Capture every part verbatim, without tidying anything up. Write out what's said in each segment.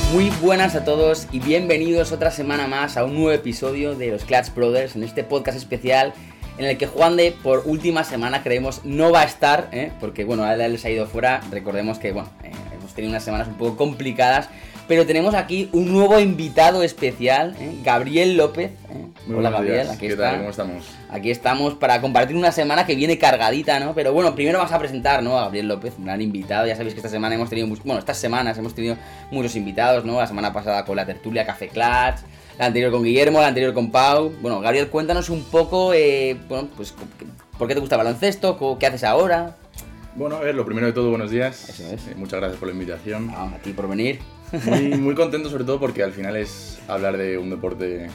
Muy buenas a todos y bienvenidos otra semana más a un nuevo episodio de los Clutch Brothers, en este podcast especial en el que Juan de, por última semana, creemos, no va a estar, ¿eh? porque bueno, a él se ha ido fuera. Recordemos que bueno, eh, hemos tenido unas semanas un poco complicadas, pero tenemos aquí un nuevo invitado especial, ¿eh? Gabriel López. ¿eh? Hola Gabriel, días. aquí ¿Qué está. tal? ¿Cómo estamos? Aquí estamos para compartir una semana que viene cargadita, ¿no? Pero bueno, primero vamos a presentar, ¿no? A Gabriel López, un gran invitado. Ya sabéis que esta semana hemos tenido, bueno, estas semanas hemos tenido muchos invitados, ¿no? La semana pasada con la tertulia Café Clutch, la anterior con Guillermo, la anterior con Pau. Bueno, Gabriel, cuéntanos un poco, eh, bueno, pues, ¿por qué te gusta el baloncesto? ¿Qué haces ahora? Bueno, a ver, lo primero de todo, buenos días. Eso es. Eh, muchas gracias por la invitación. Ah, a ti por venir. Muy, muy contento sobre todo porque al final es hablar de un deporte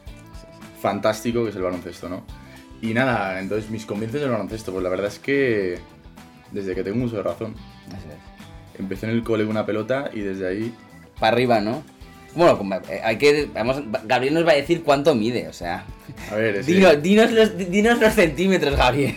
fantástico que es el baloncesto, ¿no? Y nada, entonces mis comienzos del baloncesto, pues la verdad es que desde que tengo uso de razón. Eso es. Empecé en el cole con una pelota y desde ahí... Para arriba, ¿no? Bueno, hay que, vamos, Gabriel nos va a decir cuánto mide, o sea... A ver, es dinos, que, dinos, los, dinos los centímetros, Gabriel.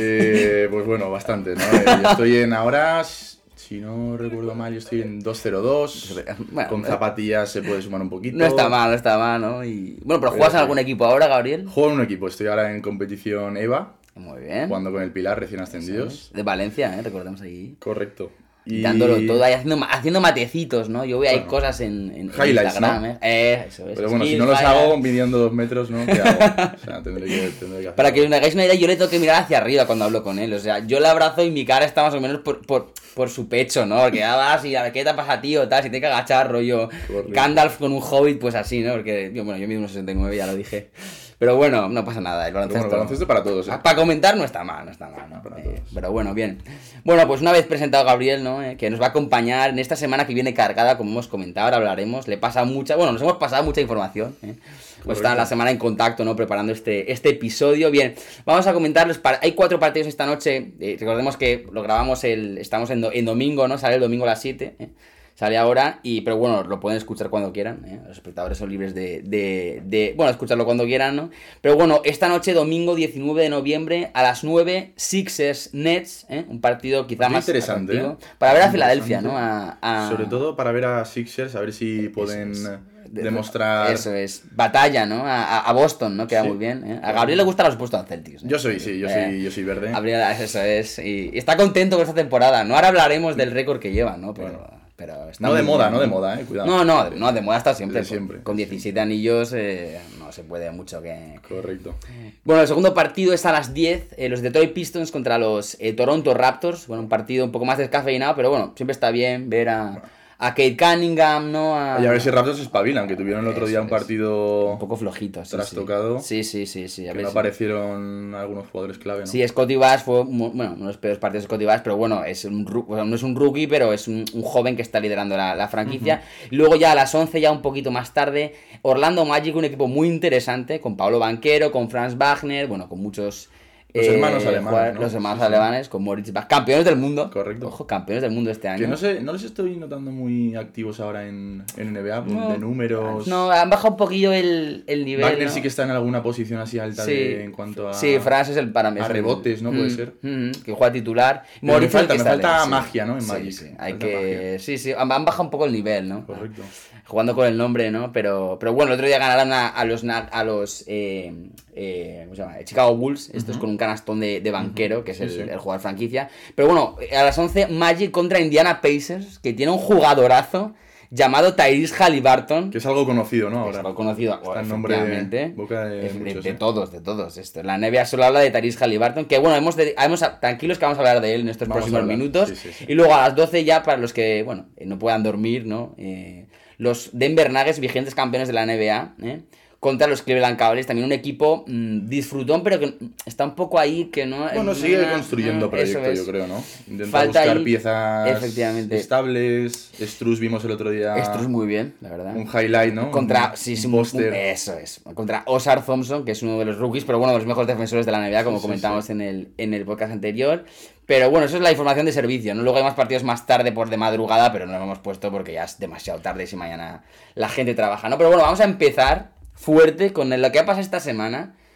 eh, pues bueno, bastante, ¿no? Eh, yo estoy en ahora, si no recuerdo mal, yo estoy en dos cero dos. Bueno, Con zapatillas se puede sumar un poquito. No está mal, no está mal, ¿no? Y... Bueno, pero ¿juegas en algún equipo ahora, Gabriel? Juego en un equipo, estoy ahora en competición EVA. Muy bien. Jugando con el Pilar, recién ascendidos. De Valencia, ¿eh? Recordemos ahí. Correcto. Y dándolo todo ahí, haciendo, haciendo matecitos, ¿no? Yo veo ahí bueno, cosas en, en highlights, Instagram, ¿no? ¿eh? eh eso es. Pero bueno, Sí, si no los vaya. hago midiendo dos metros, ¿no? ¿Qué hago? O sea, tendré que, tendré que hacer Para que algo. os hagáis una idea, yo le tengo que mirar hacia arriba cuando hablo con él. O sea, yo le abrazo y mi cara está más o menos por, por, por su pecho, ¿no? Porque ya vas y a ver qué te pasa, tío, tal, si te hay que agachar, rollo Correcto. Gandalf con un hobbit, pues así, ¿no? Porque, yo, bueno, yo mido unos sesenta y nueve, ya lo dije. Pero bueno, no pasa nada, el Pero baloncesto... bueno, baloncesto para todos, ¿eh? Para comentar no está mal, no está mal, ¿no? Para Eh, todos. pero bueno, bien. Bueno, pues una vez presentado Gabriel, ¿no? Eh, que nos va a acompañar en esta semana que viene cargada, como hemos comentado, ahora hablaremos. Le pasa mucha, bueno, nos hemos pasado mucha información, ¿eh? Pues está la semana en contacto, ¿no? Preparando este, este episodio. Bien, vamos a comentarles, par- hay cuatro partidos esta noche. Eh, recordemos que lo grabamos el, estamos en, do- en domingo, ¿no? Sale el domingo a las siete, ¿eh? Sale ahora, y pero bueno, lo pueden escuchar cuando quieran, ¿eh? Los espectadores son libres de, de, de, bueno, escucharlo cuando quieran, ¿no? Pero bueno, esta noche, domingo diecinueve de noviembre, a las nueve, Sixers Nets, ¿eh? Un partido quizá Muy más interesante, atractivo, ¿eh? para ver a Muy Filadelfia, interesante. ¿no? A, a... Sobre todo para ver a Sixers, a ver si pueden es. De- demostrar... Eso es, batalla, ¿no? A, a Boston, ¿no? Queda Sí. muy bien, ¿eh? A Gabriel le gustan los Boston Celtics, ¿eh? Yo soy, sí, yo Eh, soy, yo soy verde. Gabriel, eso es, y, y está contento con esta temporada, ¿no? Ahora hablaremos del récord que lleva, ¿no? Pero... Bueno. Pero está No de muy moda, bien, no de moda, eh, cuidado. No, no, no, de moda está siempre. Desde siempre. Con diecisiete anillos eh, no se puede mucho que... Correcto. Bueno, el segundo partido es a las diez, eh, los Detroit Pistons contra los eh, Toronto Raptors. Bueno, un partido un poco más descafeinado, pero bueno, siempre está bien ver a, a Kate Cunningham, ¿no? A, Y a ver si Raptors se espabilan, que tuvieron el otro Eso día un es. partido un poco flojito, sí, trastocado. Sí, sí, sí, sí. A Que ver no si- aparecieron algunos jugadores clave, ¿no? Sí, Scotty Bass fue, mu- bueno, uno de los peores partidos de Scotty Bass, pero bueno, es un, ru- o sea, no es un rookie, pero es un, un joven que está liderando la, la franquicia. Y luego ya a las once, ya un poquito más tarde, Orlando Magic, un equipo muy interesante, con Pablo Banchero, con Franz Wagner, bueno, con muchos... Los hermanos alemanes, jugadores- ¿no? Los hermanos Sí, sí. alemanes, con Moritz Bach, campeones del mundo. Correcto. Ojo, campeones del mundo este año. Que no sé, no les estoy notando muy activos ahora en, en N B A, No. de números. No, han bajado un poquillo el, el nivel. Wagner ¿no? sí que está en alguna posición así alta Sí. de, en cuanto a... Sí, Franz es el para mí. a es el- rebotes, ¿no? Puede Mm, ser. mm, que juega titular. Pero Moritz me es el falta, que me sale, falta sí. magia, ¿no? En Sí, Magic. sí, hay Falta que... magia. sí, sí, han han bajado un poco el nivel, ¿no? Correcto. Jugando con el nombre, ¿no? Pero, pero bueno, el otro día ganaron a, a los, na- a los eh, eh, ¿cómo se llama? Chicago Bulls, estos Ujú. con un canastón de, de Banquero, que es Sí, el, sí. el jugador franquicia. Pero bueno, a las once, Magic contra Indiana Pacers, que tiene un jugadorazo llamado Tyrese Halliburton. Que es algo conocido, ¿no? Que es Ahora. algo conocido, Está en nombre de, efectivamente. boca de, De, de- muchos, de ¿eh? todos, de todos. Esto. La N B A solo habla de Tyrese Halliburton, que bueno, hemos, de- hemos tranquilos que vamos a hablar de él en estos Vamos a próximos hablar, minutos. sí, sí, sí. Y luego a las doce ya, para los que, bueno, eh, no puedan dormir, ¿no? Eh, los Denver Nuggets, vigentes campeones de la N B A, ¿eh? Contra los Cleveland Cavaliers, también un equipo mmm, disfrutón, pero que está un poco ahí, que no... Bueno, no- sigue no- construyendo no, proyecto, eso es. yo creo, ¿no? Intenta Falta buscar ahí- piezas efectivamente. estables. Struz vimos el otro día Esto es muy bien, la verdad. un highlight, ¿no? Contra, un, sí, sí, un un- póster. un- eso es. Contra Osar Thompson, que es uno de los rookies, pero bueno, de los mejores defensores de la N B A, como Sí, sí, comentamos sí. En, el, en el podcast anterior. Pero bueno, eso es la información de servicio, ¿no? Luego hay más partidos más tarde por de madrugada, pero no lo hemos puesto porque ya es demasiado tarde y si mañana la gente trabaja, ¿no? Pero bueno, vamos a empezar fuerte con lo que ha pasado esta semana.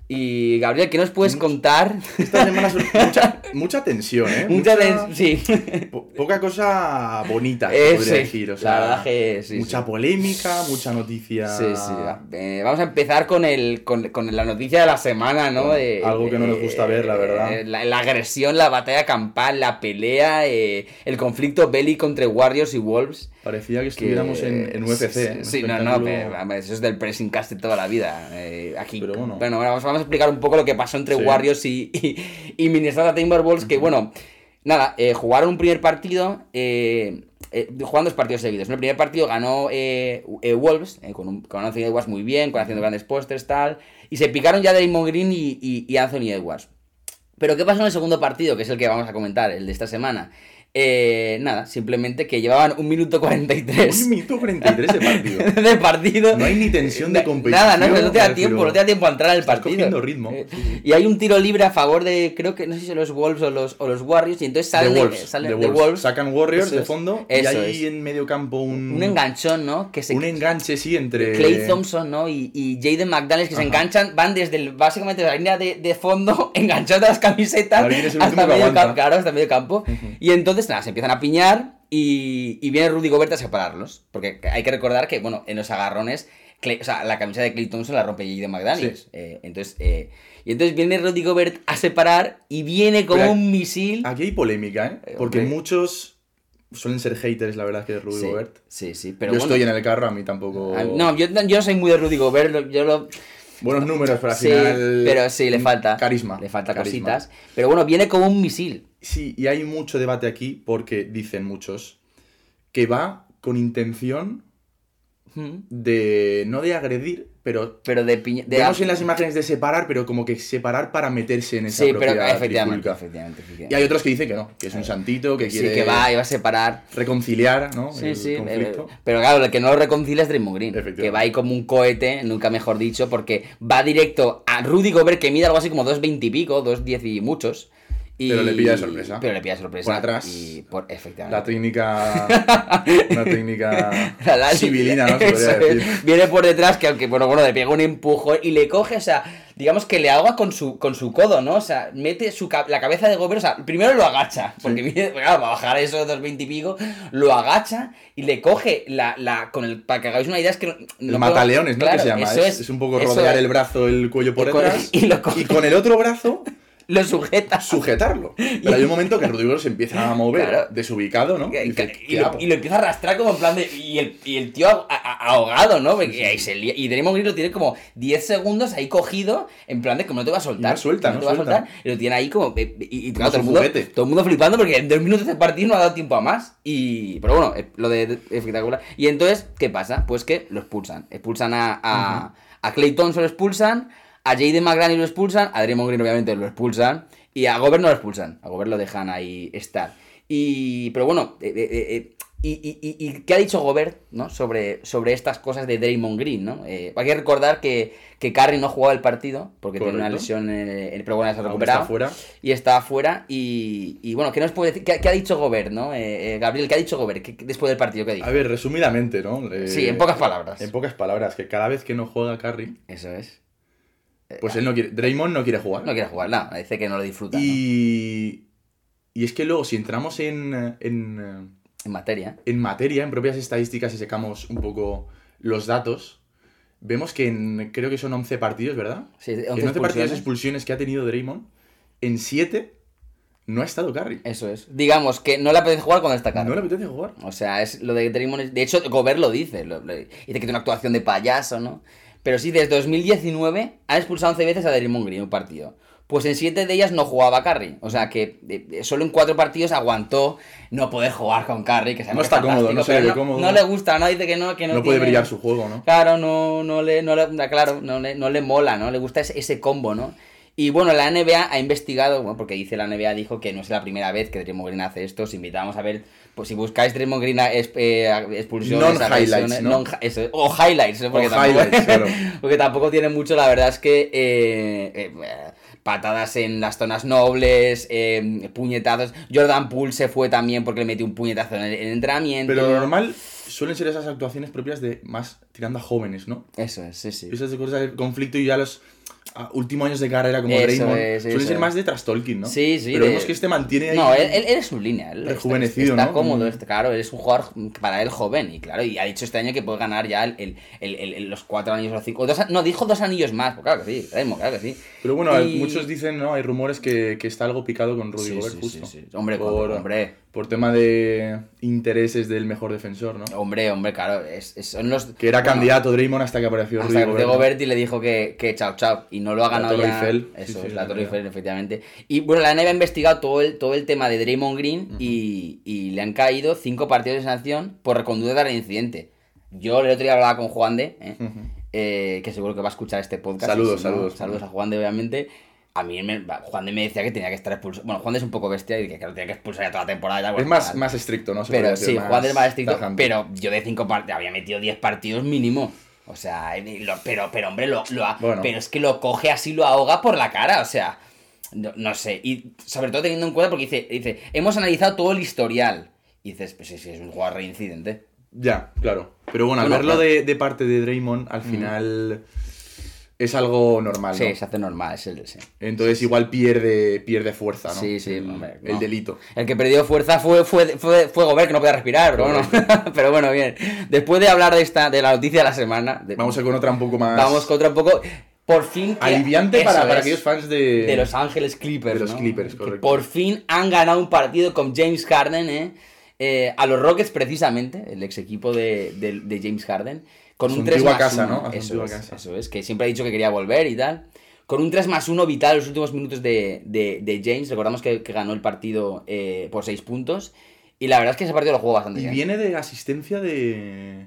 Y Gabriel, ¿qué nos puedes mucha, contar? Esta semana es mucha, mucha tensión, ¿eh? Mucha, mucha tensión, sí. Po poca cosa bonita, se podría sí, decir. O sea, la verdad que sí. Mucha sí. polémica, mucha noticia. Sí, sí. Eh, vamos a empezar con, el, con, con la noticia de la semana, ¿no? Bueno, de, algo que no nos gusta eh, ver, la verdad. Eh, la, la agresión, la batalla campal, la pelea, eh, el conflicto bélico entre Warriors y Wolves. Parecía que estuviéramos que, en, en U F C. Sí, sí no, no, pero, eso es del pressing cast de toda la vida. Eh, aquí, pero bueno. bueno, vamos, vamos a explicar un poco lo que pasó entre sí. Warriors y, y, y Minnesota Timberwolves, uh-huh. que bueno, nada, eh, jugaron un primer partido, eh, eh, jugaron dos partidos seguidos. En el primer partido ganó eh, eh, Wolves, eh, con, un, con Anthony Edwards muy bien, con haciendo grandes pósters, tal, y se picaron ya Draymond Green y, y, y Anthony Edwards. Pero ¿qué pasó en el segundo partido, que es el que vamos a comentar, el de esta semana? Eh, nada, simplemente que llevaban un minuto cuarenta y tres. Un minuto cuarenta y tres de partido. de partido. No hay ni tensión de competición. Nada, no, no te da tiempo, no te da tiempo a entrar al partido. Cogiendo ritmo. Eh, y hay un tiro libre a favor de, creo que, no sé si son los Wolves o los, o los Warriors, y entonces salen de Wolves. De, salen de de Wolves. Wolves. Sacan Warriors eso de es, fondo eso y hay es. en medio campo un... Un enganchón, ¿no? Que se, un enganche, sí, entre... Klay Thompson, ¿no? Y, y Jaden McDaniels, que Ajá. se enganchan, van desde el, básicamente la línea de, de fondo, enganchando las camisetas hasta medio, campo, claro, hasta medio campo. Uh-huh. Y entonces, nada, se empiezan a piñar. Y, y viene Rudy Gobert a separarlos. Porque hay que recordar que, bueno, en los agarrones, Clay, o sea, la camisa de Klay Thompson la rompe Jaden McDaniels. Sí. Eh, entonces, eh, y entonces viene Rudy Gobert a separar y viene como Pero un misil. Aquí hay polémica, ¿eh? Porque Hombre. muchos suelen ser haters, la verdad, que de Rudy sí, Gobert. Sí, sí, pero Yo bueno, estoy en el carro, a mí tampoco... A, no, yo, yo no soy muy de Rudy Gobert, yo lo... Buenos números, pero al sí, final... pero sí, le falta. Carisma. Le falta carisma. cositas. Pero bueno, viene como un misil. Sí, y hay mucho debate aquí porque dicen muchos que va con intención de... no de agredir, pero... pero de, piña, de vemos en las imágenes de separar, pero como que separar para meterse en esa sí, propia pero efectivamente, efectivamente, efectivamente. Y hay otros que dicen que no, que es un santito, que sí, quiere... que va y va a separar. Reconciliar, ¿no? Sí, el sí. conflicto. Eh, pero claro, el que no lo reconcilia es Draymond Green. Que va ahí como un cohete, nunca mejor dicho, porque va directo a Rudy Gobert, que mide algo así como dos veinte y pico, dos diez y muchos. Y... Pero le pilla de sorpresa. Pero le pilla de sorpresa. Por atrás. Y por, efectivamente. La técnica... una técnica la, la, civilina, ¿no? Se podría decir. Viene por detrás, que aunque, bueno, bueno, le pega un empujón y le coge, o sea, digamos que le ahoga con su, con su codo, ¿no? O sea, mete su, la cabeza de Gobert, o sea, primero lo agacha, porque sí. viene, claro, para bajar eso de dos veinte y pico, lo agacha y le coge la, la, con el, para que hagáis una idea, es que... No, el no mataleones, ¿no? Claro, que se llama, es, es, es un poco rodear es. el brazo, el cuello por detrás, y, lo coge. Y con el otro brazo... lo sujeta. Sujetarlo. Pero hay un momento que Rudy Gobert se empieza a mover, claro, desubicado, ¿no? Y, dice, y, lo, y lo empieza a arrastrar como en plan de... Y el, y el tío a, a, ahogado, ¿no? Sí, sí. Y, se lía, y Draymond Green lo tiene como diez segundos ahí cogido, en plan de que no te va a soltar. No suelta, no, no te suelta. va a soltar. Y lo tiene ahí como... Y, y, y claro, todo, el mundo, todo el mundo flipando porque en dos minutos de partido no ha dado tiempo a más. Y... Pero bueno, lo de, de espectacular. Y entonces, ¿qué pasa? Pues que lo expulsan. Expulsan a... a, uh-huh. a Klay Thompson, lo expulsan. A Jaden McDaniels lo expulsan. A Draymond Green obviamente lo expulsan. Y a Gobert no lo expulsan, a Gobert lo dejan ahí estar. Y, pero bueno, eh, eh, eh, y, y, y, y ¿qué ha dicho Gobert, ¿no? sobre, sobre estas cosas de Draymond Green, ¿no? Eh, hay que recordar que, que Curry no jugaba el partido, porque Correcto. tiene una lesión, en el, pero bueno, se ha recuperado. Está fuera. Y está afuera. Y, y bueno, ¿qué nos puede decir? ¿Qué, qué ha dicho Gobert, ¿no? Eh, eh, Gabriel, ¿qué ha dicho Gobert ¿Qué, después del partido? ¿Qué ha dicho? A ver, resumidamente, ¿no? Eh, sí, en pocas palabras. En pocas palabras, que cada vez que no juega Curry... Eso es. Pues él no quiere, Draymond no quiere jugar. No quiere jugar, no, dice que no lo disfruta. Y, ¿no? Y es que luego, si entramos en, en... En materia. En materia, en propias estadísticas y sacamos un poco los datos, vemos que en, creo que son once partidos, ¿verdad? Sí, once, en once partidos de expulsiones que ha tenido Draymond, en siete no ha estado Curry. Eso es. Digamos que no le apetece jugar cuando está Curry. No le apetece jugar. O sea, es lo de Draymond. De hecho, Gobert lo dice. Lo, lo, dice que tiene una actuación de payaso, ¿no? Pero sí, desde dos mil diecinueve han expulsado once veces a Draymond Green en un partido. Pues en siete de ellas no jugaba Curry. O sea que eh, solo en cuatro partidos aguantó no poder jugar con Curry. Que no está cómodo, no se ve no, cómodo. No le gusta, ¿no? Dice que no, que no, no tiene... puede brillar su juego, ¿no? Claro, no, no, le, no, le, claro no, le, no le mola, ¿no? Le gusta ese, ese combo, ¿no? Y bueno, la N B A ha investigado, bueno, porque dice la N B A, dijo que no es la primera vez que Draymond Green hace esto. Os invitamos a ver, pues si buscáis Draymond Green eh, expulsiones, non-highlights, ¿no? non, eso, o highlights, ¿eh? porque, o tampoco, highlights claro. porque tampoco tiene mucho, la verdad es que eh, eh, patadas en las zonas nobles, eh, puñetazos. Jordan Poole se fue también porque le metió un puñetazo en el, en el entrenamiento. Pero lo normal suelen ser esas actuaciones propias de más tirando a jóvenes, ¿no? Eso es, sí, sí. Esas cosas de conflicto y ya los... a últimos años de carrera como Eso Draymond, es, suele eso ser es. más de trash talking, ¿no? Sí, sí. Pero de- vemos que este mantiene ahí... No, él, él, él es su línea. Él Rejuvenecido, está, está ¿no? cómodo, Como- este, claro. Él es un jugador para él joven. Y claro, y ha dicho este año que puede ganar ya el, el, el, el- el- los cuatro anillos o cinco. O dos, no, dijo dos anillos más. Pues claro que sí, Draymond, claro que sí. Pero bueno, Y- muchos dicen, ¿no? Hay rumores que, que está algo picado con Rudy Sí, Gobert sí, justo. sí, sí. Hombre, por, hombre. por tema de intereses del mejor defensor, ¿no? Hombre, hombre, claro. Es, es- son los. Que era bueno, candidato Draymond hasta que apareció Hasta Rudy que Gobert. ¿no? Gobert y le dijo que, que chao chao y no lo ha La ganado Torre ya. Eiffel. Eso Sí, sí, es, la la Torre verdad. Eiffel, efectivamente. Y bueno, la N B A ha investigado todo el, todo el tema de Draymond Green y, y le han caído cinco partidos de sanción por reconducir al incidente. Yo el otro día hablaba con Juan de, ¿eh? Ujú. Eh, que seguro que va a escuchar este podcast. Saludos, y si no, saludos. Saludos a Juan de, obviamente. A mí me, Juan de me decía que tenía que estar expulsado. Bueno, Juan de es un poco bestia y que claro, tenía que expulsar ya toda la temporada. Ya, Es bueno, más, tal. más estricto, ¿no? Se Pero podría decir, sí, Juan de es más estricto. tajante. Pero yo de cinco partidos había metido diez partidos mínimo. O sea, y lo- pero, pero hombre, lo, lo ha- Bueno. pero es que lo coge así, lo ahoga por la cara. O sea, no, no sé. Y sobre todo teniendo en cuenta porque dice, dice, hemos analizado todo el historial. Y dices, pues sí, sí, es un jugador reincidente. Ya, claro. Pero bueno, al Bueno, verlo claro. de, de parte de Draymond, al final es algo normal, Sí, ¿no? se hace normal, es el, sí. Entonces igual pierde, pierde fuerza, ¿no? Sí, sí, el, hombre, el no. delito. El que perdió fuerza fue, fue, fue, fue Gobert, que no podía respirar, pero bueno. Pero bueno, bien. Después de hablar de esta, de la noticia de la semana, de- Vamos a ir con otra un poco más... vamos con otra un poco. Por fin. que- aliviante eso para, para es, aquellos fans de... de Los Ángeles Clippers. de los ¿no? Clippers, Que correcto. por fin han ganado un partido con James Harden, ¿eh? Eh, a los Rockets, precisamente, el ex equipo de, de, de James Harden. Con A su un tres antigua más casa, uno. ¿no? A su Eso antigua es, casa. eso es, que siempre ha dicho que quería volver y tal. Con un tres más uno vital en los últimos minutos de, de, de James. Recordamos que, que ganó el partido eh, por seis puntos. Y la verdad es que ese partido lo jugó bastante Y bien. viene de asistencia de...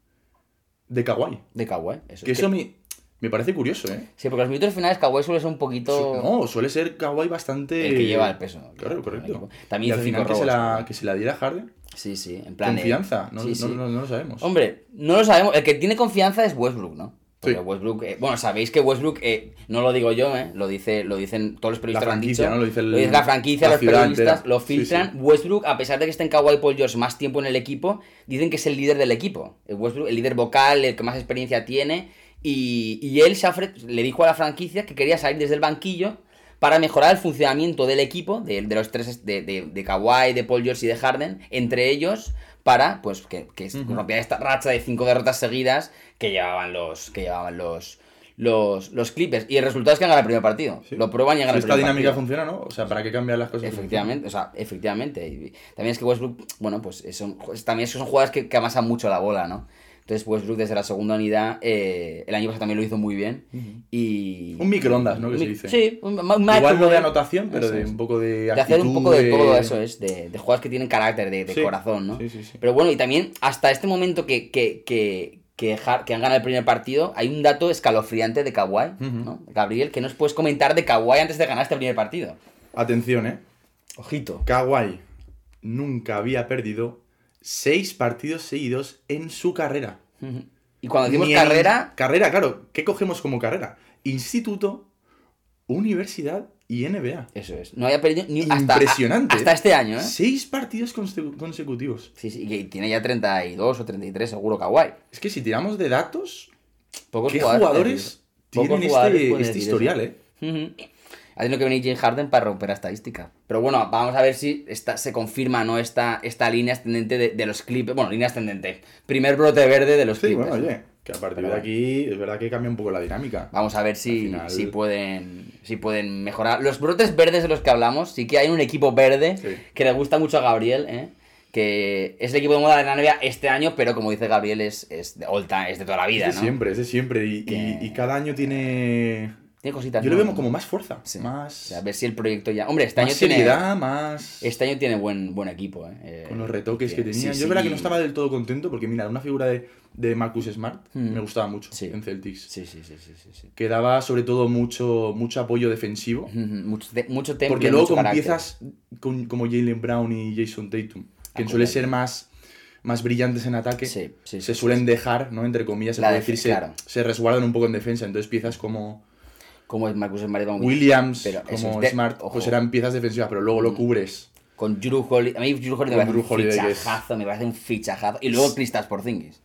de Kawhi. De Kawhi, eso Que es. eso que- me, me parece curioso, ¿eh? Sí, porque los minutos finales Kawhi suele ser un poquito... Su- No, suele ser Kawhi bastante... El que lleva el peso. Claro, del correcto. equipo. Y También al hizo final cinco que se, robos, la, ¿no? que se la diera Harden. Sí, sí, en plan de- Confianza, no, Sí, no- sí. no- no lo sabemos. Hombre, no lo sabemos. El que tiene confianza es Westbrook, ¿no? Porque Sí. Westbrook... eh, bueno, sabéis que Westbrook... eh, no lo digo yo, ¿eh? Lo, dice, lo dicen todos los periodistas. La lo han franquicia, dicho. ¿no? Lo dice el- Lo dice la franquicia, la los ciudad periodistas entera. lo Sí, filtran. sí. Westbrook, a pesar de que esté en Kawhi Paul George más tiempo en el equipo, dicen que es el líder del equipo. El Westbrook, el líder vocal, el que más experiencia tiene. Y, y él se ofre- le dijo a la franquicia que quería salir desde el banquillo para mejorar el funcionamiento del equipo, de, de los tres, de, de, de Kawhi, de Paul George y de Harden, entre ellos, para pues que, que Ujú. rompiera esta racha de cinco derrotas seguidas que llevaban los que llevaban los, los, los Clippers. Y el resultado es que han ganado el primer partido. Sí. Lo prueban y han Si ganado esta el primer dinámica partido. funciona, ¿no? O sea, ¿para qué cambiar las cosas? Efectivamente, o sea, efectivamente. Y también es que Westbrook, bueno, pues son, también es que son jugadores que, que amasan mucho la bola, ¿no? Entonces Westbrook desde la segunda unidad, eh, el año pasado también lo hizo muy bien. Y... Un microondas, ¿no? Que se Mi- dice. Sí, un, un Igual no de microwave. anotación, pero Eso de es. un poco de De actitud, hacer un poco de de- todo eso, es, de, de jugadores que tienen carácter, de, de Sí, corazón, ¿no? sí, sí, sí. Pero bueno, y también hasta este momento que, que, que, que, Har- que han ganado el primer partido, hay un dato escalofriante de Kawhi, Ujú. ¿no? Gabriel, ¿qué nos puedes comentar de Kawhi antes de ganar este primer partido? Atención, ¿eh? Ojito. Kawhi nunca había perdido seis partidos seguidos en su carrera. Ujú. Y cuando decimos Ni en- carrera, Carrera, claro. ¿Qué cogemos como carrera? Instituto, universidad y N B A. eso es, no había perdido ni hasta, Impresionante. hasta este año, ¿eh? Seis partidos conse- consecutivos. Sí, sí, y que tiene ya treinta y dos o treinta y tres seguro Kawhi. Es que si tiramos de datos, Pocos ¿qué jugadores, jugadores pocos tienen jugadores este, pueden este decir historial, eso. eh? Ujú. Ha tenido que venir James Harden para romper la estadística. Pero bueno, vamos a ver si esta, se confirma, ¿no? Esta, esta línea ascendente de, de los Clippers. Bueno, línea ascendente. Primer brote verde de los Sí, Clippers. bueno, oye, que a partir Pero de bueno. aquí es verdad que cambia un poco la dinámica. Vamos a ver Al si, final- si, pueden, si pueden mejorar. Los brotes verdes de los que hablamos, sí que hay un equipo verde Sí. que le gusta mucho a Gabriel, ¿eh? Que es el equipo de moda de la N B A este año, pero como dice Gabriel, es, es de all time, es de toda la vida, Es de ¿no? siempre, es de siempre. Y, Que- y- y cada año tiene... Tiene cositas. Yo lo ¿no? veo como más fuerza, Sí. más, O sea, a ver si el proyecto ya. Hombre, este más año tiene. seriedad, más... Este año tiene buen, buen equipo, ¿eh? Eh, Con los retoques que tiene- tenía. sí, Yo sí. verdad que no estaba del todo contento porque, mira, una figura de, de Marcus Smart Mm. me gustaba mucho Sí. en Celtics. Sí, sí, sí, sí, sí, sí. Que daba sobre todo mucho, mucho apoyo defensivo. Ujú, Mucho, te- mucho temple, Porque luego mucho con carácter. piezas con, como Jaylen Brown y Jason Tatum, que Ah, suele con ser más, más brillantes en ataque, Sí, sí, se sí, suelen sí. dejar, ¿no? Entre comillas, se La puede defe- decir, se, claro. se resguardan un poco en defensa. Entonces piezas como Como es Marcus Smart, va muy bien. Williams, Pero eso como es de- Smart, ojo. pues eran piezas defensivas, pero luego lo Mm. cubres. Con Jrue Holiday. A mí Jrue Holiday me Con parece Jrue un Holiday, que es- fichajazo, me parece un fichajazo. Y luego Kristaps Porzingis.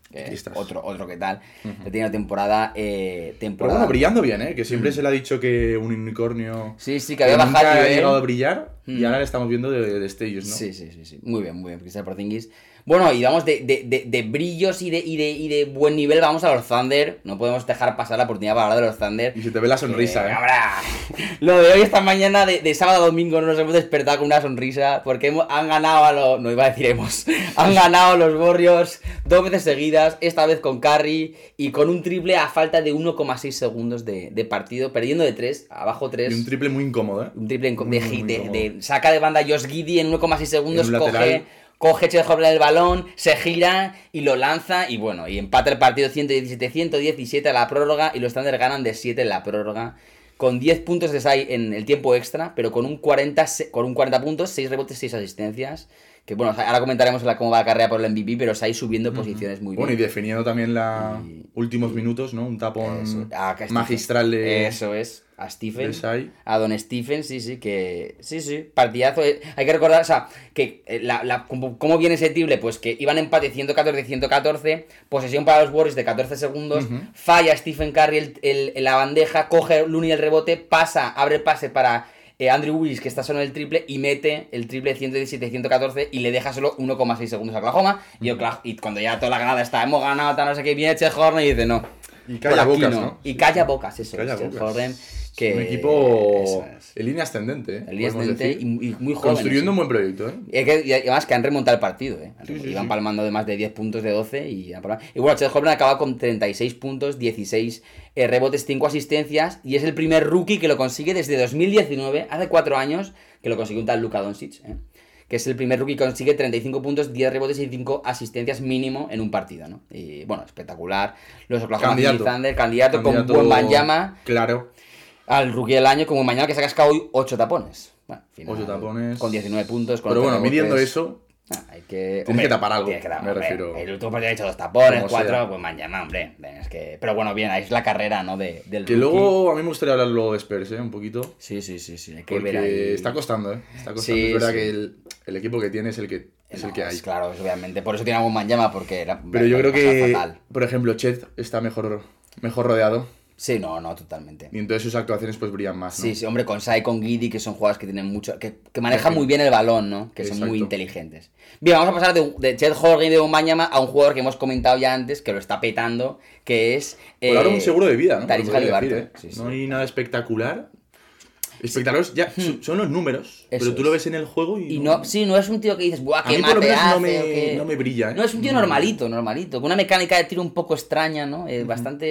Eh, otro, otro que tal. Uh-huh. Ha tenido una temporada, eh, temporada. Pero bueno, brillando bien, ¿eh? Que siempre uh-huh. se le ha dicho que un unicornio. Sí, sí, que había bajado. Nunca ha llegado a brillar uh-huh. y ahora le estamos viendo de, de destellos, ¿no? Sí, sí, sí, sí. Muy bien, muy bien. Kristaps Porzingis. Bueno, y vamos de, de, de, de brillos y de, y, de, y de buen nivel, vamos a los Thunder. No podemos dejar pasar la oportunidad para hablar de los Thunder. Y se te ve la sonrisa, eh. ¿eh? Ahora, lo de hoy, esta mañana, de, de sábado a domingo, nos hemos despertado con una sonrisa. Porque hemos, han ganado a los. No iba a decir hemos. Han ganado los Warriors dos veces seguidas. Esta vez con Curry y con un triple a falta de uno coma seis segundos de, de partido. Perdiendo de tres, abajo tres. Y un triple muy incómodo, ¿eh? Un triple incómodo. De, de, de, de, saca de banda Josh Giddey en uno coma seis segundos, coge. Coge Chet Holmgren el balón, se gira y lo lanza y bueno, y empata el partido ciento diecisiete a ciento diecisiete a la prórroga y los Thunder ganan de siete en la prórroga con diez puntos de Shai en el tiempo extra, pero con un cuarenta, con un cuarenta puntos, seis rebotes, seis asistencias. Que bueno, ahora comentaremos la, cómo va la carrera por el M V P, pero Shai subiendo posiciones muy bien. Bueno, y definiendo también los y... últimos minutos, ¿no? Un tapón ah, magistral de... Eso es. A Stephen, a Don Stephen, sí, sí, que... Sí, sí, partidazo. Hay que recordar, o sea, que la, la, ¿cómo viene ese triple? Pues que iban empate ciento catorce a ciento catorce, posesión para los Warriors de catorce segundos, uh-huh. falla Stephen Curry el, el, el, la bandeja, coge Looney el rebote, pasa, abre pase para eh, Andrew Wiggins, que está solo en el triple, y mete el triple ciento diecisiete a ciento catorce y le deja solo uno coma seis segundos a Oklahoma, uh-huh. y, Oklahoma, y cuando ya toda la ganada está, hemos ganado, tal, no sé qué, viene Chet Holmgren y dice no. Y calla bocas, no. ¿no? Y calla bocas, eso. Calla es, bocas. Holmgren, que... Un equipo es. en línea ascendente, ¿eh? En línea ascendente y, y muy joven. Construyendo ¿sí? un buen proyecto, ¿eh? Y, que, y además que han remontado el partido, ¿eh? Sí, sí, Iban sí. palmando de más de diez puntos de doce y... Y bueno, Chet Holmgren acaba con treinta y seis puntos, dieciséis eh, rebotes, cinco asistencias y es el primer rookie que lo consigue desde dos mil diecinueve, hace cuatro años, que lo consiguió un tal Luka Doncic, ¿eh? Que es el primer rookie que consigue treinta y cinco puntos, diez rebotes y cinco asistencias mínimo en un partido, ¿no? Y bueno, espectacular. Los Oklahoma City Thunder, candidato, candidato con Wembanyama. Claro. Al rookie del año, como mañana que se ha cascado hoy ocho tapones. Bueno, final, ocho tapones. Con diecinueve puntos. Con Pero bueno, midiendo eso. Ah, hay que... Tienes que tapar algo. Tienes que tapar, me hombre, refiero. El último partido ha hecho dos tapones, cuatro, sea. Pues mañana, hombre. Es que... Pero bueno, bien, ahí es la carrera, ¿no? De, del que rookie. Luego a mí me gustaría hablarlo de Spurs, ¿eh? Un poquito. Sí, sí, sí, sí. Hay que porque ver ahí. Está costando, ¿eh? Está costando. Sí, es verdad sí. que el, el equipo que tiene es el que, es no, el que hay. Es claro, es obviamente. Por eso tiene algún Wembanyama, porque era. Pero yo creo que, fatal. Por ejemplo, Chet está mejor, mejor rodeado. Sí, no, no, totalmente. Y entonces sus actuaciones pues brillan más, ¿no? Sí, sí, hombre, con Shai, con Giddey, que son jugadores que tienen mucho... Que, que manejan muy bien el balón, ¿no? Que Exacto. son muy inteligentes. Bien, vamos a pasar de, de Chet Holmgren y de Wembanyama a un jugador que hemos comentado ya antes, que lo está petando, que es... Por eh, ahora un seguro de vida, ¿no? Tyrese Haliburton. ¿eh? Sí, sí. No hay nada espectacular. Espectaculares ya hmm. son los números, eso pero tú es. Lo ves en el juego y, y no, sí, no es un tío que dices, buah, qué mate hace, no me, que... no me brilla, ¿eh? No, es un tío no. normalito, normalito, con una mecánica de tiro un poco extraña, ¿no? Eh, uh-huh. Bastante,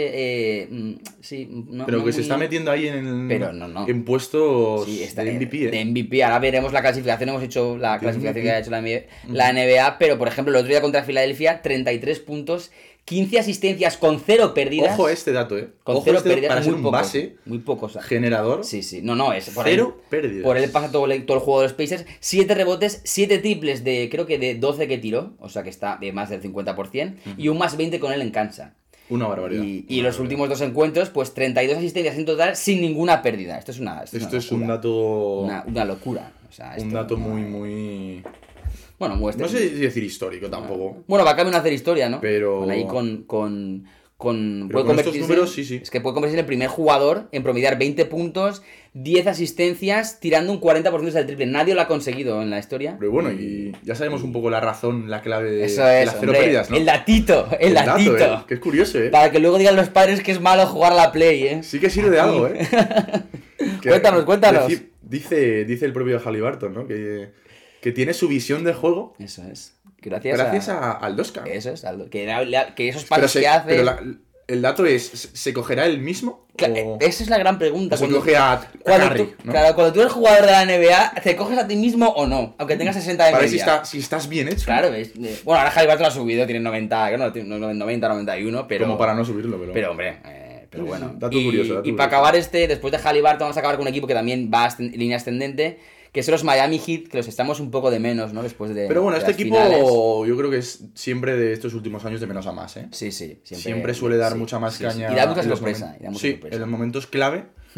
eh, sí, no, pero no que muy... se está metiendo ahí en, pero no, no. en puestos sí, está de M V P, ¿eh? De M V P, ahora veremos la clasificación, hemos hecho la de clasificación M V P. Que ha hecho la, N B A, uh-huh. la N B A, pero por ejemplo el otro día contra Filadelfia, treinta y tres puntos, quince asistencias con cero pérdidas. Ojo este dato, ¿eh? Con Ojo cero este pérdidas, para muy ser un pocos, base muy pocos. generador. Sí, sí. No, no, es por cero él, pérdidas. Por él pasa todo el, todo el juego de los Pacers. siete rebotes, siete triples de, creo que de doce que tiró, o sea que está de más del cincuenta por ciento, uh-huh. y un más veinte con él en cancha. Una barbaridad. Y, y una los barbaridad. últimos dos encuentros, pues treinta y dos asistencias en total sin ninguna pérdida. Esto es una Esto, esto es, una es un dato... Una, una locura. O sea, un dato muy, muy... Bueno, muestra. No sé si decir histórico tampoco. Bueno, va a cambiar a hacer historia, ¿no? Pero... Con ahí con... con... Con, puede con estos números, sí, sí. Es que puede convertirse en el primer jugador en promediar veinte puntos, diez asistencias, tirando un cuarenta por ciento del triple. Nadie lo ha conseguido en la historia. Pero bueno, y ya sabemos un poco la razón, la clave de, Eso es, de las cero hombre, pérdidas, ¿no? El datito, el, el datito. Dato, ¿eh? Que es curioso, ¿eh? Para que luego digan los padres que es malo jugar a la Play, ¿eh? Sí que sirve de algo, ¿eh? Cuéntanos, cuéntanos. Deci- dice, dice el propio Haliburton, ¿no? Que, que tiene su visión de juego. Eso es. Gracias, Gracias a... a, al Doska. Eso es, Aldo. Que, que esos pases se, que hace... Pero la, el dato es, ¿se cogerá él mismo? O... Esa es la gran pregunta. O se coge a, a cuando Curry, tú, ¿no? Claro, cuando tú eres jugador de la N B A, ¿te coges a ti mismo o no? Aunque tengas sesenta de Para media. ver si, está, si estás bien hecho. Claro, es, bueno, ahora Haliburton lo ha subido, tiene noventa, no, noventa, noventa y uno, pero... Como para no subirlo, pero... Pero, hombre... Eh... Pero bueno, dato y, curioso, dato y para curioso. acabar este, después de Haliburton, vamos a acabar con un equipo que también va en línea ascendente, que son los Miami Heat, que los estamos un poco de menos, ¿no? Después de. Pero bueno, de este las equipo finales. yo creo que es siempre de estos últimos años de menos a más, ¿eh? Sí, sí. Siempre, siempre suele dar sí, mucha más sí, caña. Sí. Y da mucha en los sorpresa. momen- Y da mucha sí, sorpresa. en los momentos clave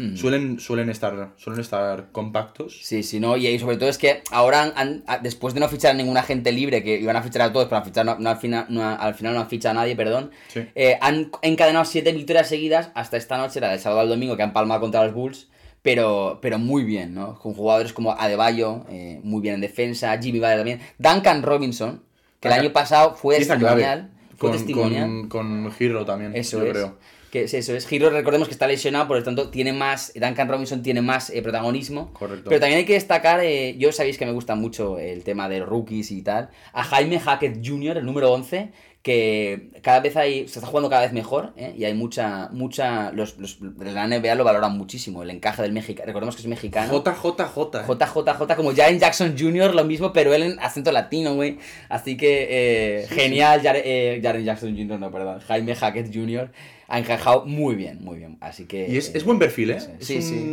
hmm. suelen, suelen, estar, suelen estar compactos. Sí, sí, no, y ahí sobre todo es que ahora, han, han, después de no fichar a ningún agente libre, que iban a fichar a todos, pero al, fichar no, no, al, final, no, al final no han fichado a nadie, perdón, sí. eh, han encadenado siete victorias seguidas hasta esta noche, la del sábado al domingo, que han palmado contra los Bulls. Pero, pero muy bien, ¿no? Con jugadores como Adebayo, eh, muy bien en defensa, Jimmy Butler también, Duncan Robinson, que el año pasado fue testimonial. Fue con, testimonial. Con, con Hero también, eso yo es, creo. Que es eso es. Hero, recordemos que está lesionado, por lo tanto, tiene más. Duncan Robinson tiene más eh, protagonismo. Correcto. Pero también hay que destacar, eh, yo sabéis que me gusta mucho el tema de rookies y tal, a Jaime Hackett junior, el número once, que cada vez hay, se está jugando cada vez mejor, ¿eh? Y hay mucha, mucha, los, los de la N B A lo valoran muchísimo, el encaje del mexicano, recordemos que es mexicano. J J J. J J J, como Jaren Jackson junior, lo mismo, pero él en acento latino, güey. Así que, eh, sí, genial, sí. Jaren, eh, Jaren Jackson junior, no, perdón, Jaime Hackett junior, ha encajado muy bien, muy bien, así que... Y es, eh, es buen perfil, ¿eh? Es sí, un, sí.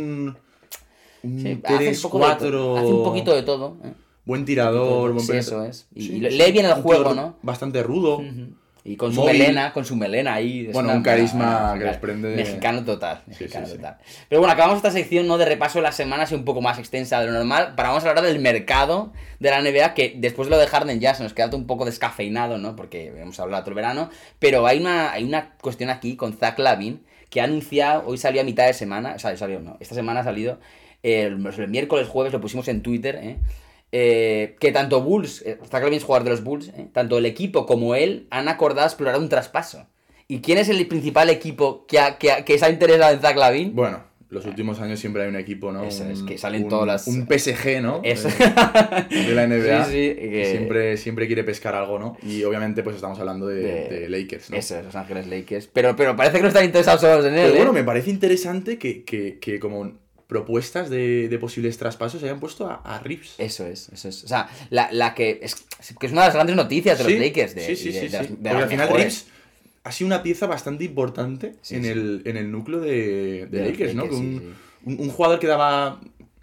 Un sí, tres, cuatro... Hace un poquito de todo, ¿eh? Buen tirador, buen sí, eso es. Y, sí, y lee bien el juego, ¿no? Bastante rudo. Uh-huh. Y con su móvil. melena, con su melena ahí. Bueno, un carisma que desprende de... Mexicano total, mexicano sí, sí, total. sí. Pero bueno, acabamos esta sección, ¿no?, de repaso de las semanas y un poco más extensa de lo normal, para vamos a hablar del mercado de la N B A, que después de lo de Harden ya se nos queda un poco descafeinado, ¿no?, porque hemos hablado todo el verano, pero hay una, hay una cuestión aquí con Zach LaVine, que ha anunciado, hoy salió a mitad de semana, o sea, salió, no, esta semana ha salido, el, el miércoles, jueves, lo pusimos en Twitter, ¿eh? Eh, que tanto Bulls, eh, Zach LaVine es jugador de los Bulls, eh, tanto el equipo como él han acordado explorar un traspaso. ¿Y quién es el principal equipo que, ha, que, ha, que se ha interesado en Zach LaVine? Bueno, los últimos años siempre hay un equipo, ¿no? Eso un, es, que salen un, todas las... Un P S G, ¿no? Eso. De, de la N B A. Sí, sí, que... siempre, siempre quiere pescar algo, ¿no? Y obviamente pues estamos hablando de, de... de Lakers, ¿no? Eso es, Los Ángeles Lakers. Pero, pero parece que no están interesados solos en él, Pero ¿eh? bueno, me parece interesante que, que, que como... propuestas de, de posibles traspasos se hayan puesto a, a Reeves. Eso es, eso es. O sea, la, la que, es, que es una de las grandes noticias de los sí, Lakers. De, sí, sí, de, sí. de, de, sí. de Porque al final mejores. Reeves ha sido una pieza bastante importante sí, en, sí. El, en el núcleo de, de, de Lakers, Lakers, ¿no? Que un, sí, sí. Un, un jugador que daba...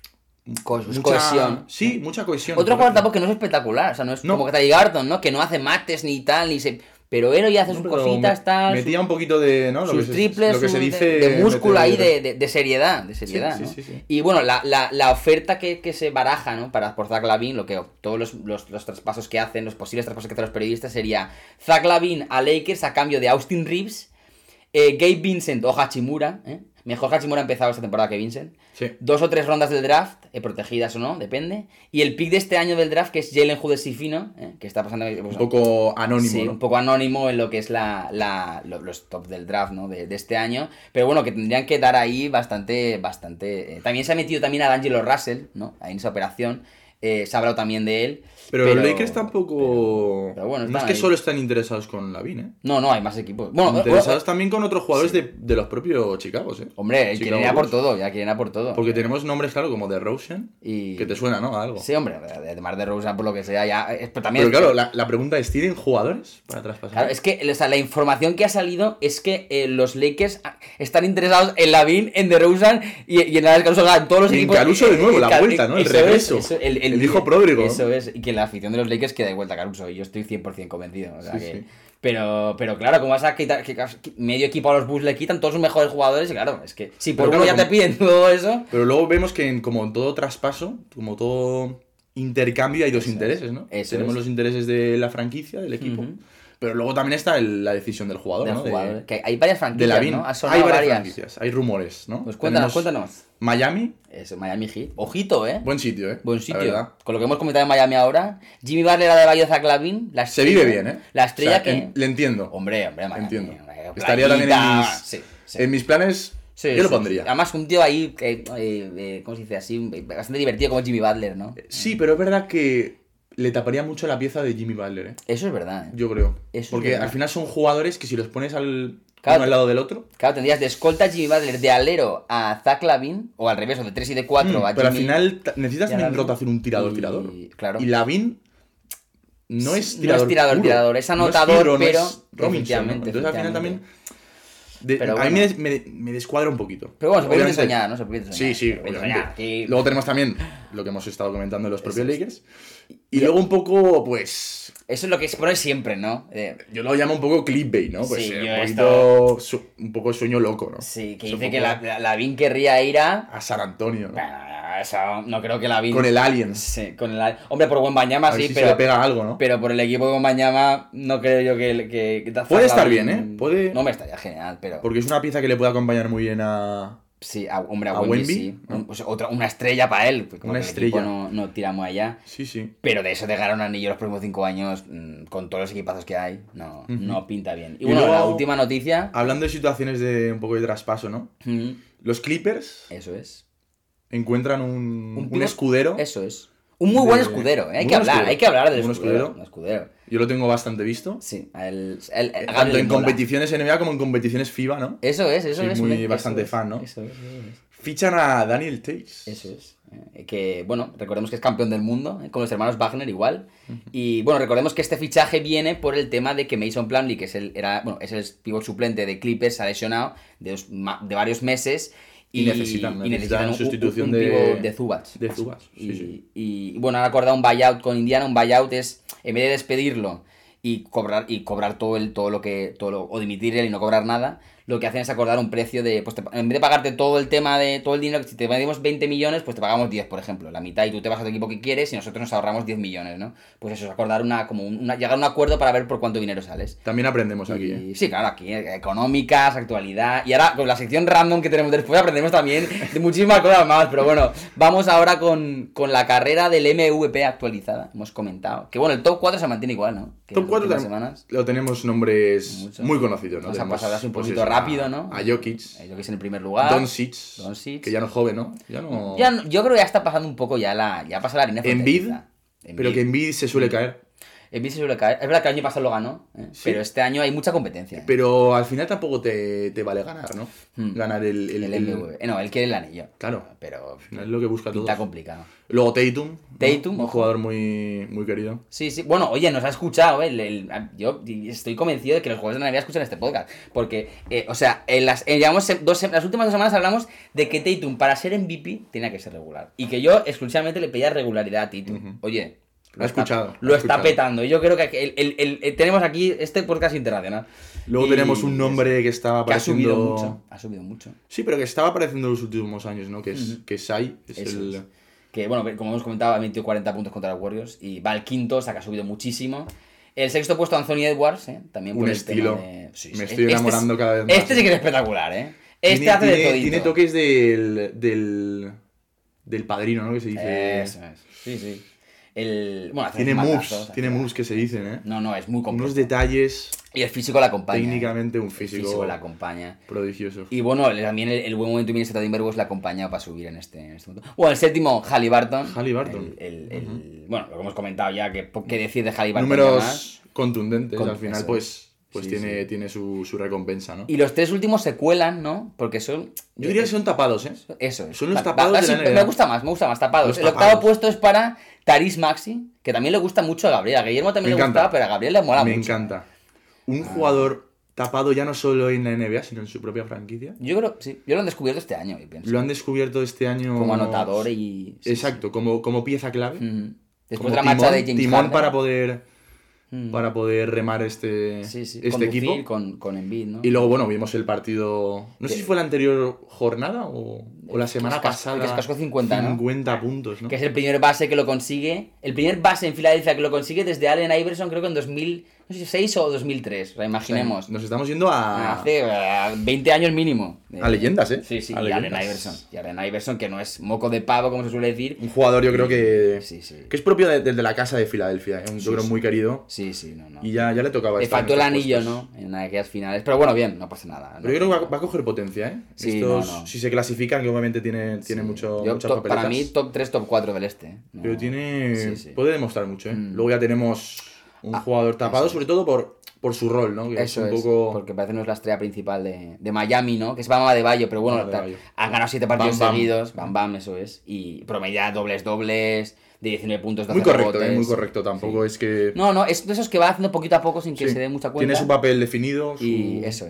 Co mucha, cohesión. Sí, mucha cohesión. Otro jugador tampoco que no es espectacular. O sea, no es no. como Ty Garton, ¿no? Que no hace mates ni tal, ni se... Pero él hoy hace sus cositas, tal. Metía un poquito de, ¿no? Sus lo que triples, se, lo que se dice. De, de músculo ahí, de, de, de seriedad. De seriedad, sí, ¿no? sí, sí, sí. Y bueno, la, la, la oferta que, que se baraja, ¿no? Para, por Zach LaVine, lo que todos los, los, los traspasos que hacen, los posibles traspasos que hacen los periodistas, sería Zach LaVine a Lakers a cambio de Austin Reeves, eh, Gabe Vincent o Hachimura, ¿eh? Mejor Hachimura ha empezado esta temporada que Vincent. Sí. Dos o tres rondas del draft, eh, protegidas o no, depende. Y el pick de este año del draft, que es Jalen Hood-Schifino, eh, que está pasando... Pues, un poco anónimo, sí, ¿no? un poco anónimo en lo que es la, la, los, los top del draft, ¿no? De, de este año. Pero bueno, que tendrían que dar ahí bastante... bastante. Eh. También se ha metido también a D'Angelo Russell, ¿no? Ahí en esa operación. Eh, se ha hablado también de él. Pero, pero los Lakers tampoco... Pero, pero bueno, no es que ahí. Solo están interesados con LaVine, ¿eh? No, no, hay más equipos. Bueno, interesados bueno, también con otros jugadores sí. de, de los propios Chicago, ¿eh? Hombre, Chicago quieren ir a por todo, ya quieren ir a por todo. Porque tenemos nombres, claro, como de Rosen, y... que te suena, ¿no? A algo. Sí, hombre, además de Rosen, por lo que sea, ya... Pero, también pero claro, la, la pregunta es, ¿tienen jugadores para traspasar? Claro, es que o sea, la información que ha salido es que eh, los Lakers están interesados en LaVine, en DeRozan y, y en Alex Caruso, en todos los y equipos. En Caruso de nuevo, la vuelta, ¿no? El regreso. Es, eso, el, el, el hijo pródigo. Eso es, y que la afición de los Lakers queda de vuelta a Caruso, y yo estoy cien por ciento convencido. O sea sí, que... sí. Pero, pero claro, ¿cómo vas a quitar que medio equipo a los Bulls le quitan todos sus mejores jugadores? Y claro, es que si por uno claro, ya te piden todo eso... Pero luego vemos que en, como en todo traspaso, como todo intercambio, hay dos eso intereses, es. ¿no? Eso Tenemos es. los intereses de la franquicia, del equipo. Uh-huh. Pero luego también está el, la decisión del jugador, del ¿no? Jugador. De, que hay varias franquicias, de LaVine. ¿no? Ha hay varias, varias franquicias, hay rumores, ¿no? Pues cuéntanos, Tenemos cuéntanos. Miami. Eso, Miami Heat. Ojito, ¿eh? Buen sitio, ¿eh? Buen sitio. Con lo que hemos comentado en Miami ahora. Jimmy Butler de Bayo Zach LaVine. La Se vive bien, ¿eh? La estrella o sea, que... En, le entiendo. Hombre, hombre, Miami. Entiendo. Hombre, estaría también en mis, sí, sí. en mis planes... Sí, yo sí, lo pondría. Sí. Además, un tío ahí, eh, eh, ¿cómo se dice así? Bastante divertido como Jimmy Butler, ¿no? Sí, pero es verdad que le taparía mucho la pieza de Jimmy Butler, ¿eh? Eso es verdad, ¿eh? Yo creo. Eso Porque es verdad. al final son jugadores que si los pones al, claro, uno al lado del otro... Claro, tendrías de escolta a Jimmy Butler, de alero a Zach LaVine, o al revés, o de tres y de cuatro mm, a Jimmy... Pero al final necesitas también rotación un tirador-tirador. Y... Claro. Y LaVine... No es tirador. No es tirador, puro. tirador, es anotador, no es Hero, pero. No es Robinson, ¿no? Entonces efectivamente. al final también. De, Pero a bueno. mí me, me, me descuadra un poquito. Pero bueno, se permite Obviamente- soñar, ¿no? Se permite soñar. Sí, sí, se permite obviamente. soñar. Aquí- Luego tenemos también lo que hemos estado comentando de los propios Eso es. Lakers. Y luego un poco, pues... Eso es lo que se pone siempre, ¿no? Eh, Yo lo llamo un poco clickbait, ¿no? Pues Sí, eh, yo un, esto- poquito, su- un poco sueño loco, ¿no? sí, que Es un dice que poco la, la, la Vin querría ir a... A San Antonio, ¿no? Bueno, eso no creo que la Vin... Con el Alien. Sí, con el Alien. Hombre, por Wembanyama A ver sí, si pero... se le pega algo, ¿no? Pero por el equipo de Wembanyama no creo yo que... que, que Zach Puede estar Lavin- bien, ¿eh? Puede- No me estaría genial, pero... Porque es una pieza que le puede acompañar muy bien a... Sí, a, hombre, a, a Wemby, Wemby, sí. ¿no? Un- pues otra, una estrella para él. Como Una que el equipo estrella. No, no tira muy allá. Sí, sí. Pero de eso de ganar un anillo los próximos cinco años, mm, con todos los equipazos que hay, no, Ujú. no pinta bien. Y, Y bueno, luego- la última noticia... Hablando de situaciones de un poco de traspaso, ¿no? mm, Los Clippers Eso es. encuentran un, Un un, pivot- escudero. Eso es. Un muy De- buen escudero, ¿eh? Hay muy que buen hablar, escudero. hay que hablar del Un buen escudero. escudero. Un escudero. Yo lo tengo bastante visto. Sí, a él, él- a Gabriel Tanto le en mola. competiciones N B A como en competiciones FIBA, ¿no? Eso es, eso Soy es. muy eso bastante es, fan, ¿no? Eso es, eso es. Fichan a Daniel Tays. Eso es. Eh, que, bueno, recordemos que es campeón del mundo, eh, con los hermanos Wagner igual. Y, bueno, recordemos que este fichaje viene por el tema de que Mason Plumlee, que es el, era, bueno, es el pívot suplente de Clippers, se ha lesionado de, dos- ma- de varios meses. Y necesitan- y necesitan un- sustitución un, de- pívot de Zubats. de Zubats, sí, y, sí. y, bueno, han acordado un buyout con Indiana. Un buyout es, en vez de despedirlo y cobrar y cobrar todo el todo lo que todo lo, o dimitir él y no cobrar nada, lo que hacen es acordar un precio de, pues te- en vez de pagarte todo el tema de todo el dinero, si te pedimos veinte millones, pues te pagamos diez, por ejemplo, la mitad, y tú te vas a tu equipo que quieres y nosotros nos ahorramos diez millones, ¿no? Pues eso es acordar una como un- una, llegar a un acuerdo para ver por cuánto dinero sales. También aprendemos aquí, Y- ¿eh? Sí, claro, aquí, eh, económicas, actualidad. Y ahora con la sección random que tenemos después aprendemos también de muchísimas cosas más. Pero bueno, vamos ahora con, con la carrera del M V P actualizada. Hemos comentado. Que bueno, el top cuatro se mantiene igual, ¿no? Que Top las cuatro últimas tenemos, semanas. lo tenemos nombres Mucho. muy conocidos, ¿no? Vamos a Tenemos, pasar así un pues poquito eso, rápido, a- ¿no? A Jokic, Eh, Yo que es en el primer lugar. Doncic, Doncic. que ya no es joven, ¿no? Ya no... Ya no- yo creo que ya está pasando un poco ya la. Ya pasa la harina Embiid, fronteriza. pero que Embiid se suele caer. Embiid se suele caer. Es verdad que el año pasado lo ganó, ¿eh? Sí. Pero este año hay mucha competencia. ¿eh? Pero al final tampoco te, te vale ganar, ¿no? Hmm. Ganar el... el, El el- M V P. Eh, No, él quiere el anillo. Claro, Pero es lo que busca todo. pinta complicado. Luego Tatum. ¿no? Tatum, un ojo. jugador muy, muy querido. Sí, sí. Bueno, oye, nos ha escuchado, ¿eh? El- el- yo estoy convencido de que los jugadores de la N B A escuchan este podcast. Porque, eh, o sea, en las, en, llevamos se- dos, se- las últimas dos semanas hablamos de que Tatum, para ser M V P, tenía que ser regular. Y que yo exclusivamente le pedía regularidad a Tatum. Ujú. Oye. Lo ha está- escuchado, Lo lo ha está escuchado. petando. Y yo creo que el, el- el- el- tenemos aquí este podcast internacional. Luego Y- tenemos un nombre que estaba Que ha apareciendo... subido mucho. Ha subido mucho. Sí, pero que estaba apareciendo en los últimos años, ¿no? Que es, Ujú. que es Shai, es Eso el... es. Que bueno, como hemos comentado, ha metido cuarenta puntos contra los Warriors y va al quinto, o sea que ha subido muchísimo. El sexto puesto Anthony Edwards, ¿eh? También por Un el estilo. tema de... Sí, sí. Me estoy Este enamorando es- cada vez más. Este sí que es espectacular, ¿eh? Este tiene, hace de tiene- todito. tiene toques del, del... del padrino, ¿no? Que se dice... Eso es. Sí, sí. El... Bueno, hace Tiene matazos, moves, hace- tiene moves que se dicen, ¿eh? No, no, es muy complejo. Unos detalles Y el físico la acompaña. técnicamente, un El físico, físico la acompaña. prodigioso. Y bueno, el- también el, el buen momento de Minnesota Timberwolves la acompaña para subir en este, en este momento. Bueno, el séptimo, Halliburton. Halliburton. El, el- el- Bueno, lo que hemos comentado ya, que qué decir de Halliburton. y demás. Números contundentes, Con- al final, eso. pues, pues Sí, tiene, sí. tiene su, su recompensa, ¿no? Y los tres últimos se cuelan, ¿no? Porque son... Yo diría que son tapados, ¿eh? Eso es. Son los Va- tapados va- de la sí, N B A. Me gusta más, me gusta más, tapados. Los El tapados. octavo puesto es para Tyrese Maxey, que también le gusta mucho a Gabriel. A Guillermo también Me le encanta. gustaba, pero a Gabriel le mola Me mucho. encanta. Un jugador tapado ya no solo en la N B A, sino en su propia franquicia. Yo creo, sí. Yo lo han descubierto este año, yo pienso. Lo han descubierto este año... Como anotador y... sí, Exacto, como, como pieza clave. sí. Ujú. Después Como de la marcha timón- de James timón Harden. para poder Mm. para poder remar este, Sí, sí. este conducir equipo. Con, con Embiid, ¿no? Y luego, bueno, vimos el partido... No sé De- si fue la anterior jornada o, o la semana que se cas- pasada. que se cascó cincuenta, ¿no? cincuenta puntos, ¿no? Que es el primer base que lo consigue. El primer base en Filadelfia que lo consigue desde Allen Iverson, creo que en dos mil seis o dos mil tres. O sea, imaginemos. Nos estamos yendo a... Hace eh, veinte años mínimo. A leyendas, ¿eh? Sí, sí, A y Allen leyendas. Iverson. Y Allen Iverson, que no es moco de pavo, como se suele decir. Un jugador yo creo que... Sí, sí. Que es propio de, de la casa de Filadelfia, ¿eh? Un Sí, yo creo sí. muy querido. Sí, sí, no, no. Y ya, ya le tocaba Le estar faltó en el estos anillo, puestos. ¿no? En aquellas finales. Pero bueno, bien, no pasa nada. Pero yo creo que va, va a coger potencia, ¿eh? Sí, Estos, no, no. si se clasifican, que obviamente tiene, tiene Sí. mucho, Yo, muchas top- para papeletas. mí, top tres, top cuatro del este. ¿eh? No. Pero tiene... Sí, sí. Puede demostrar mucho, ¿eh? Mm. Luego ya tenemos un Ah, jugador tapado, eso. sobre todo por, por su rol, ¿no? Que Eso es es, un poco... porque parece no es la estrella principal de, de Miami, ¿no? Que es Bam Adebayo, pero bueno, Bam ta- Adebayo. han ganado siete partidos Bam Bam. seguidos, Bam Bam, eso es, y promedia dobles dobles, de diecinueve puntos, doce Muy correcto, rebotes. ¿eh? Muy correcto. Tampoco Sí. es que... No, no, es de esos que va haciendo poquito a poco sin que Sí. se dé mucha cuenta. Tiene su papel definido, su, Y eso es. su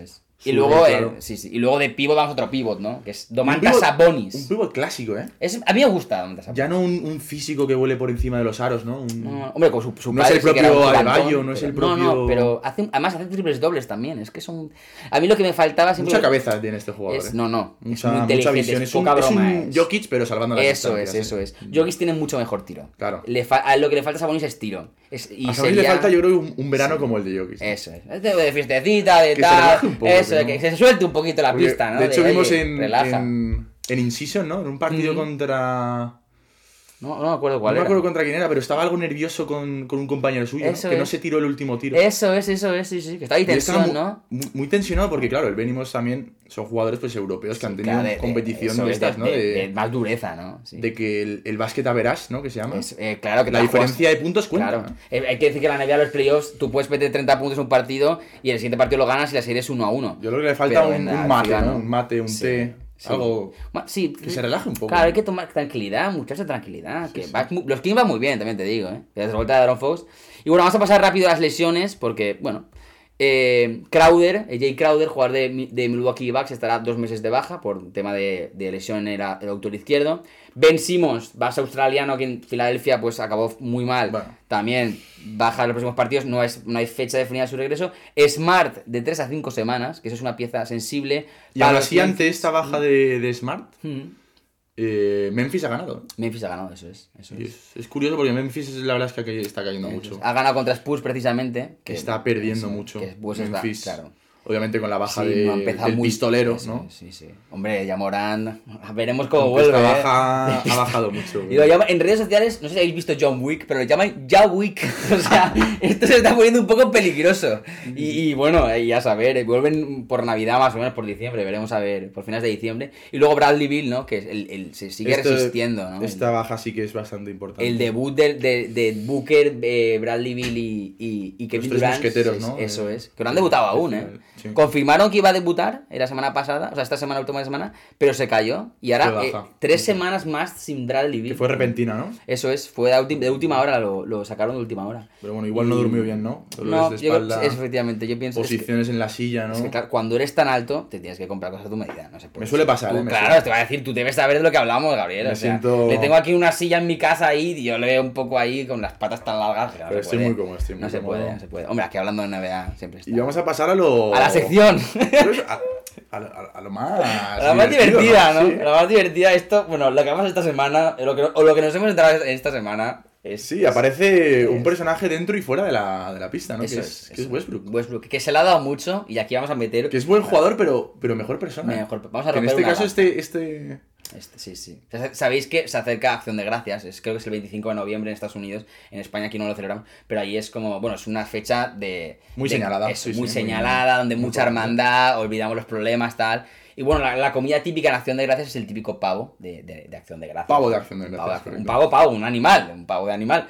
Y luego, rol, el- claro. sí, sí. Y luego de pivot vamos a otro pivot, ¿no? Que es Un Domantas pivot- Sabonis. Un pivot clásico, ¿eh? Es, a mí me gusta Domantas Sabonis. Ya no un, un físico que vuele por encima de los aros, ¿no? Un- No, hombre, con su, su No es padre el sí que era propio un gigantón, Adebayo, no es pero- el propio- No, no, pero hace, un- además hace triples dobles también. Es que son... A mí lo que me faltaba siempre... Mucha cabeza tiene este jugador, es, ¿eh? No, no. Mucha, es muy mucha inteligente, visión. es Es un, poca es broma. un es- Jokic, pero salvando las Eso es, distancias, eso ¿eh? es. Jokic tiene mucho mejor tiro. Claro. Le fa- a lo que le falta a Sabonis es tiro. Es, y A Sabonis sería- le falta, yo creo, un, un verano como el de Jokic. Eso es. Es de, de fiestecita, de Que se tal. relaje un poco, eso, que no- que se suelte un poquito la Porque, pista, ¿no? de hecho, oye, vimos en, relaja. en, en In-Season, ¿no? En un partido Ujú. contra... No, no me acuerdo No cuál me era. acuerdo contra quién era, pero estaba algo nervioso con, con un compañero suyo, ¿no? Eso que no es. se tiró el último tiro. Eso es, eso es, sí, sí. Que está ahí Y estaba tensión, mu- ¿no? Muy, muy tensionado porque, claro, el Venimos también son jugadores pues europeos que han tenido Claro, de- de- competición eso de es, estas, ¿no? de, De, de más dureza, ¿no? Sí. de que el, el básquet average, ¿no? Que se llama. Es, eh, claro que la te diferencia juegas- de puntos cuenta. Claro. ¿no? Eh, hay que decir que en la N B A los playoffs tú puedes meter treinta puntos en un partido y el siguiente partido lo ganas y la serie es uno a uno. Yo creo que le falta Pero un, en un la mate, ciudad, ¿no? ¿no? Un mate, un Sí, té, sí. algo Ma- Sí, que se relaje un poco. Claro, ¿no? hay que tomar tranquilidad, muchacha, tranquilidad. Que sí. va mu- los Kings van muy bien, también te digo, ¿eh? Desde la vuelta de Aaron Fox. Y bueno, vamos a pasar rápido a las lesiones, porque, bueno, eh, Crowder, eh, Jay Crowder, jugador de, Mi- de Milwaukee Bucks, estará dos meses de baja por tema de, de lesión en el, el autor izquierdo. Ben Simmons, base australiano, que en Filadelfia pues acabó muy mal. Bueno. También baja en los próximos partidos, no, es, no hay fecha definida de su regreso. Smart, de tres a cinco semanas, que eso es una pieza sensible. Y para aún los así, ante Memphis. esta baja de, de Smart, Mm. eh, Memphis ha ganado. ¿eh? Memphis ha ganado, eso es. Eso Y es. es, es curioso porque Memphis es la verdad es que está cayendo Eso mucho. es. Ha ganado contra Spurs precisamente. Que está perdiendo eso, mucho. que Spurs está- Memphis, claro. obviamente con la baja Sí, de, no ha empezado del muy- pistolero, eso ¿no? es, Sí, sí. Hombre, ya Morán. Veremos cómo Aunque vuelve. esta ¿eh? baja ha bajado mucho. Y lo llama- en redes sociales, no sé si habéis visto John Wick, pero lo llaman Ya Wick. O sea, esto se está poniendo un poco peligroso. Y, y bueno, eh, ya saber, eh, vuelven por Navidad más o menos, por diciembre, veremos a ver, por finales de diciembre. Y luego Bradley Beal, ¿no? Que es el, el- se sigue Esto- resistiendo, ¿no? Esta baja sí que es bastante importante. El debut de, de, de Booker, eh, Bradley Beal y, y, y Kevin tres Durant. mosqueteros, es- ¿no? Eso Eh, es. Que no han debutado aún, ¿eh? sí. Confirmaron que iba a debutar eh, la semana pasada, o sea, esta semana, última semana, pero se cayó. Y ahora Fue eh, baja. tres semanas más sin Bradley Beal. Que fue repentina, ¿no? Eso es, fue de, ulti- de última hora, lo, lo sacaron de última hora. Pero bueno, igual no Y- durmió bien, ¿no? Dolores No, de yo creo- espalda, es, efectivamente, yo pienso es que- posiciones en la silla, ¿no? es que, claro, cuando eres tan alto, te tienes que comprar cosas a tu medida. No se puede. Me suele pasar, Tú, ¿eh? Me claro, suele- te va a decir, tú debes saber de lo que hablamos, Gabriel. Me o sea, siento- le tengo aquí una silla en mi casa ahí y yo le veo un poco ahí con las patas tan largas. Que no Pero se estoy puede. muy cómodo, estoy muy No se cómodo. puede, no se puede. Hombre, aquí hablando de N B A siempre está. Y vamos a pasar a lo... A la sección. Pero eso, a, a lo- a lo más... A la más divertido, divertida, ¿no? Sí. La más divertida, esto, bueno, lo que vamos esta semana, o lo que, o lo que nos hemos enterado esta semana es. Sí, aparece es- un personaje dentro y fuera de la, de la pista, ¿no? Eso que es, es, que es eso. Westbrook. Westbrook, que se le ha dado mucho y aquí vamos a meter. Que es buen jugador, pero, pero mejor persona. Mejor- vamos a Que en romper este una caso, lanza. este, este... Este, sí, sí. Ya Sabéis que se acerca Acción de Gracias, es, creo que es el veinticinco de noviembre en Estados Unidos, en España aquí no lo celebramos, pero ahí es como, bueno, es una fecha de... Muy de- señalada, eso, sí, sí, muy muy- señalada, donde muy mucha importante. hermandad, olvidamos los problemas, tal. Y bueno, la, la comida típica en Acción de Gracias es el típico pavo de, de, de Acción de Gracias. Pavo de Acción de Un Gracias, pavo de- Un correcto. pavo, pavo, un animal, un pavo de animal.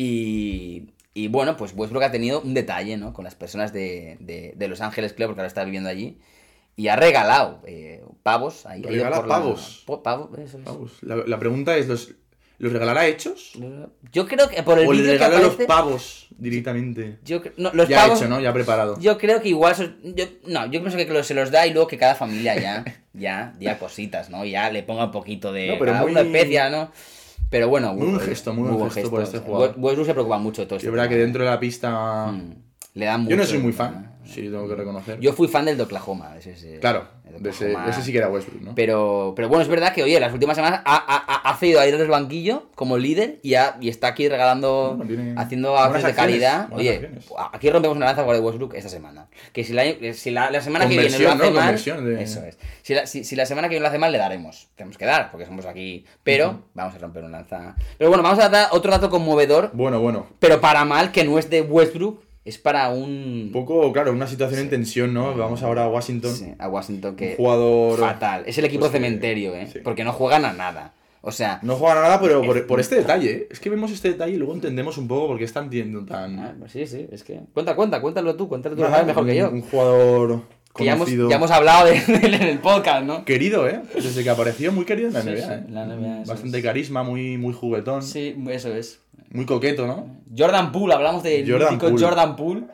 Y... Y bueno, pues Westbrook ha tenido un detalle, ¿no? Con las personas de, de, de Los Ángeles Club, porque ahora está viviendo allí. Y ha regalado eh, pavos. Ahí, ha ido Regala por la- pavos. po- pavo, eso es. Vamos, la, la pregunta es, ¿los, ¿los regalará hechos? Yo creo que por el ¿O le vídeo que regala los aparece... pavos directamente? Yo, cre- no, los Ya pavos... hecho, ¿no? Ya preparado. Yo creo que igual... son- yo, no, yo pienso que lo- se los da y luego que cada familia ya... ya diga cositas, ¿no? Ya le ponga un poquito de... No, pero cada muy- una especia, ¿no? Pero bueno... Muy buen eh, gesto, muy buen gesto por este o sea, jugador. West- Westbrook se preocupa mucho de todo Sí, esto. es verdad que dentro de la pista... Mm, le dan mucho... Yo no soy muy ¿no? fan, sí, tengo que reconocer. Yo fui fan del de Oklahoma. Ese, ese- Claro, el de ese, Oklahoma. ese sí que era Westbrook, ¿no? Pero, pero bueno, es verdad que, oye, las últimas semanas ha, ha, ha- ha cedido a ir al banquillo como líder y, ha- y está aquí regalando, Bueno, tiene haciendo buenas acciones de acciones, calidad. buenas Oye, acciones. aquí rompemos una lanza por el Westbrook esta semana. Que si la, si la, la semana que viene lo Conversión, hace ¿no? mal, Conversión de- eso es. Si la, si, si la semana que viene lo hace mal, le daremos. Tenemos que dar, porque somos aquí. Pero vamos a romper una lanza. Pero bueno, vamos a dar otro dato conmovedor, Bueno, bueno. pero para mal, que no es de Westbrook, es para un... Un poco, claro, una situación en tensión, ¿no? Vamos ahora a Washington. Sí, a Washington, que... Un jugador... Fatal. Es el equipo pues, cementerio, ¿eh? sí. Porque no juegan a nada. O sea... No juegan a nada, pero por, por este detalle, ¿eh? Es que vemos este detalle y luego entendemos un poco por qué están tiendo tan... ah, pues sí, sí, es que... Cuenta, cuenta, cuéntalo tú, cuéntalo tú, lo Nada, sabes mejor un, que yo. Un jugador Que ya hemos, conocido... ya hemos hablado de él en el podcast, ¿no? Querido, ¿eh? Desde que apareció, muy querido en la Sí, N B A, sí, ¿eh? en la N B A, eso Bastante es. carisma, muy, muy juguetón, Sí, eso es. muy coqueto, ¿no? Jordan Poole, hablamos de Jordan mítico Poole. Jordan Poole.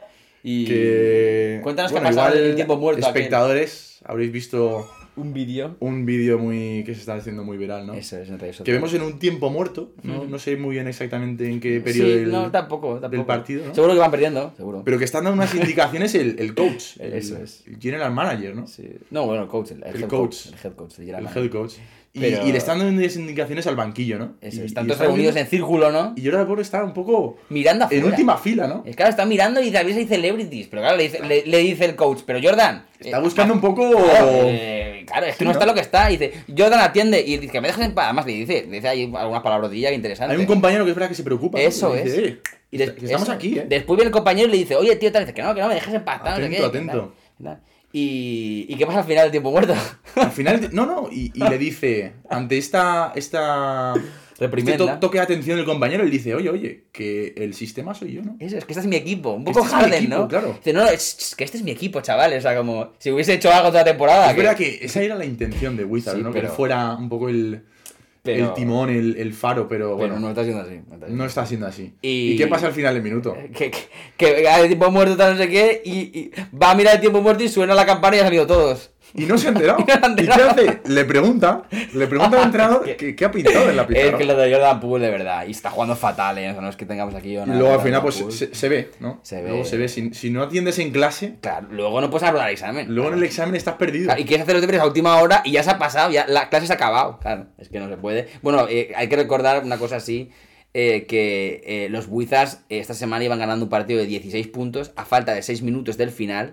Y... Que... Cuéntanos bueno, qué ha pasado igual, en el tiempo muerto. espectadores, aquel. Habréis visto... Un vídeo. Un vídeo muy que se está haciendo muy viral, ¿no? Eso es, en redes sociales. Que vemos en un tiempo muerto, ¿no? Mm. No sé muy bien exactamente en qué periodo sí, del, no, tampoco, tampoco. del partido, ¿no? Seguro que van perdiendo, seguro. Pero que están dando unas indicaciones el, el coach. El, Eso es. El general manager, ¿no? Sí. No, bueno, el coach, el, el El head coach. coach. El head coach. El, El manager. head coach. Y, Pero- y le están dando unas indicaciones al banquillo, ¿no? Eso, y, están y todos están reunidos viendo- en círculo, ¿no? Y yo ahora por estar un poco Mirando afuera. en última fila, ¿no? Es claro, está mirando y también hay celebrities. Pero claro, le dice, le, le dice el coach, pero Jordan. Está eh, buscando un poco... Claro, eh, claro, es que Sí, no, ¿no? está lo que está. Y dice, Jordan atiende. Y dice, que me dejes en paz. Además, le dice, le dice ahí algunas palabrotillas interesantes. Hay un compañero que es verdad que se preocupa. ¿no? Eso Y dice, es. "Eh, Y des- que estamos eso. aquí, ¿eh? Después viene el compañero y le dice, oye, tío, tal. Y dice, que no, que no, me dejes en paz. tal, no sé Atento, qué, atento. tal, tal. Y, ¿Y qué pasa al final del tiempo muerto? Al final, no, no, y, y le dice, ante esta, esta Reprimenda. este to- toque de atención del compañero, él dice, oye, oye, que el sistema soy yo, ¿no? Eso, es que este es mi equipo. Un poco Este es mi Harden, equipo, ¿no? claro. Dice, no, no, es, es que este es mi equipo, chavales. O sea, como si hubiese hecho algo toda la temporada. Es verdad que esa era la intención de Wizards, Sí, ¿no? Que pero- él fuera un poco el, Pero- el timón, el, el faro, pero Pero bueno, no está siendo así. No está siendo no está siendo así. Y- ¿Y, qué pasa al final del minuto? Que, que, que hay el tiempo muerto, tal, no sé qué, y, y va a mirar el tiempo muerto y suena la campana y han salido todos. Y no se ha enterado. No se ha ¿Y qué enterado. hace? Le pregunta, le pregunta al entrenador Es que- que, qué ha pintado en la Es pizarra. que lo de Jordan Poole, de verdad, y está jugando fatal, ¿eh? O sea, no es que tengamos aquí... Y una- luego al Jordan final pues Poole. se, se ve, ¿no? Se ve. Luego se ve. Si, si no atiendes en clase, Claro, luego no puedes aprobar el examen. luego en el examen estás perdido. Claro, y quieres hacer los deberes a última hora y ya se ha pasado, ya la clase se ha acabado. Claro, es que no se puede. Bueno, eh, hay que recordar una cosa así, eh, que eh, los Wizards eh, esta semana iban ganando un partido de dieciséis puntos a falta de seis minutos del final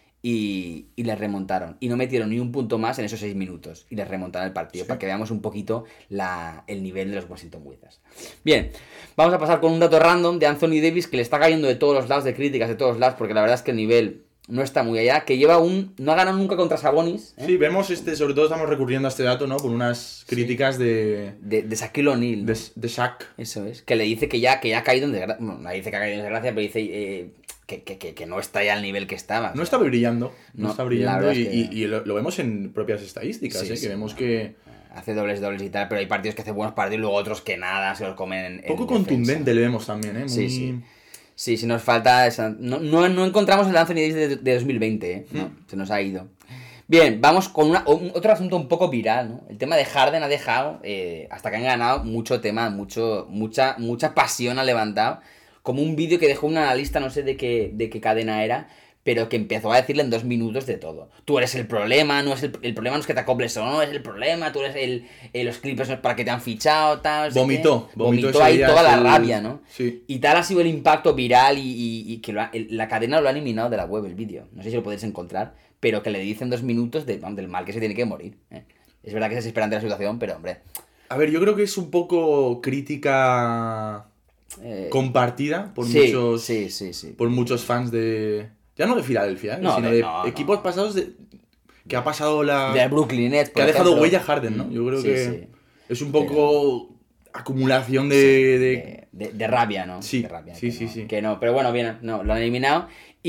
y, y les remontaron. Y no metieron ni un punto más en esos seis minutos y les remontaron el partido, Sí. para que veamos un poquito la, el nivel de los Washington Wizards. Bien, vamos a pasar con un dato random de Anthony Davis que le está cayendo de todos los lados, de críticas de todos los lados, porque la verdad es que el nivel no está muy allá, que lleva un... no ha ganado nunca contra Sabonis, ¿eh? Sí, vemos este, sobre todo estamos recurriendo a este dato, ¿no? Por unas críticas de, De, de Shaquille O'Neal, ¿no? de, de Shaq. Eso es. Que le dice que ya, que ya ha caído en desgracia. Bueno, no dice que ha caído en desgracia, pero dice eh, que, que, que, que no está ya al nivel que estaba. No está brillando, no, No, está la brillando verdad y, es que- y- y lo, lo vemos en propias estadísticas, Sí, ¿eh? sí, que vemos no. que Hace dobles, dobles y tal, pero hay partidos que hace buenos partidos y luego otros que nada, se los comen en. en poco defensa. contundente le vemos también, ¿eh? Muy... Sí, sí. Sí, sí, nos falta esa... No, no, no encontramos el Anthony Davis de, de dos mil veinte, ¿eh? No, se nos ha ido. Bien, vamos con una, un- otro asunto un poco viral, ¿no? El tema de Harden ha dejado, eh, hasta que han ganado, mucho tema, mucho, mucha, mucha pasión ha levantado. Como un vídeo que dejó un analista, no sé de qué, de qué cadena era, pero que empezó a decirle en dos minutos de todo. Tú eres el problema, no es el, el problema no es que te acoples o no, es el problema, tú eres el, el los Clippers no es para que te han fichado, tal, no sé Vomitó, qué. vomitó Vomitó ese ahí día, toda la el- rabia, ¿no? Sí. Y tal ha sido el impacto viral y, y- y que lo ha- el- la cadena lo ha eliminado de la web, el vídeo. No sé si lo podéis encontrar, pero que le dicen dos minutos de, vamos, del mal que se tiene que morir. ¿eh? Es verdad que es desesperante la situación, pero hombre... A ver, yo creo que es un poco crítica eh, compartida por sí, muchos Sí, sí, sí. por muchos fans de ya no de Filadelfia, ¿eh? No, sino de- de no, no. equipos pasados de que ha pasado la De Brooklyn Nets, que por ha dejado ejemplo. huella Harden, ¿no? Yo creo Sí, que sí. es un poco acumulación de, de- de, de- de rabia, ¿no? Sí, de rabia, sí, que sí, no, sí. Que no, pero bueno, bien, no, lo han eliminado.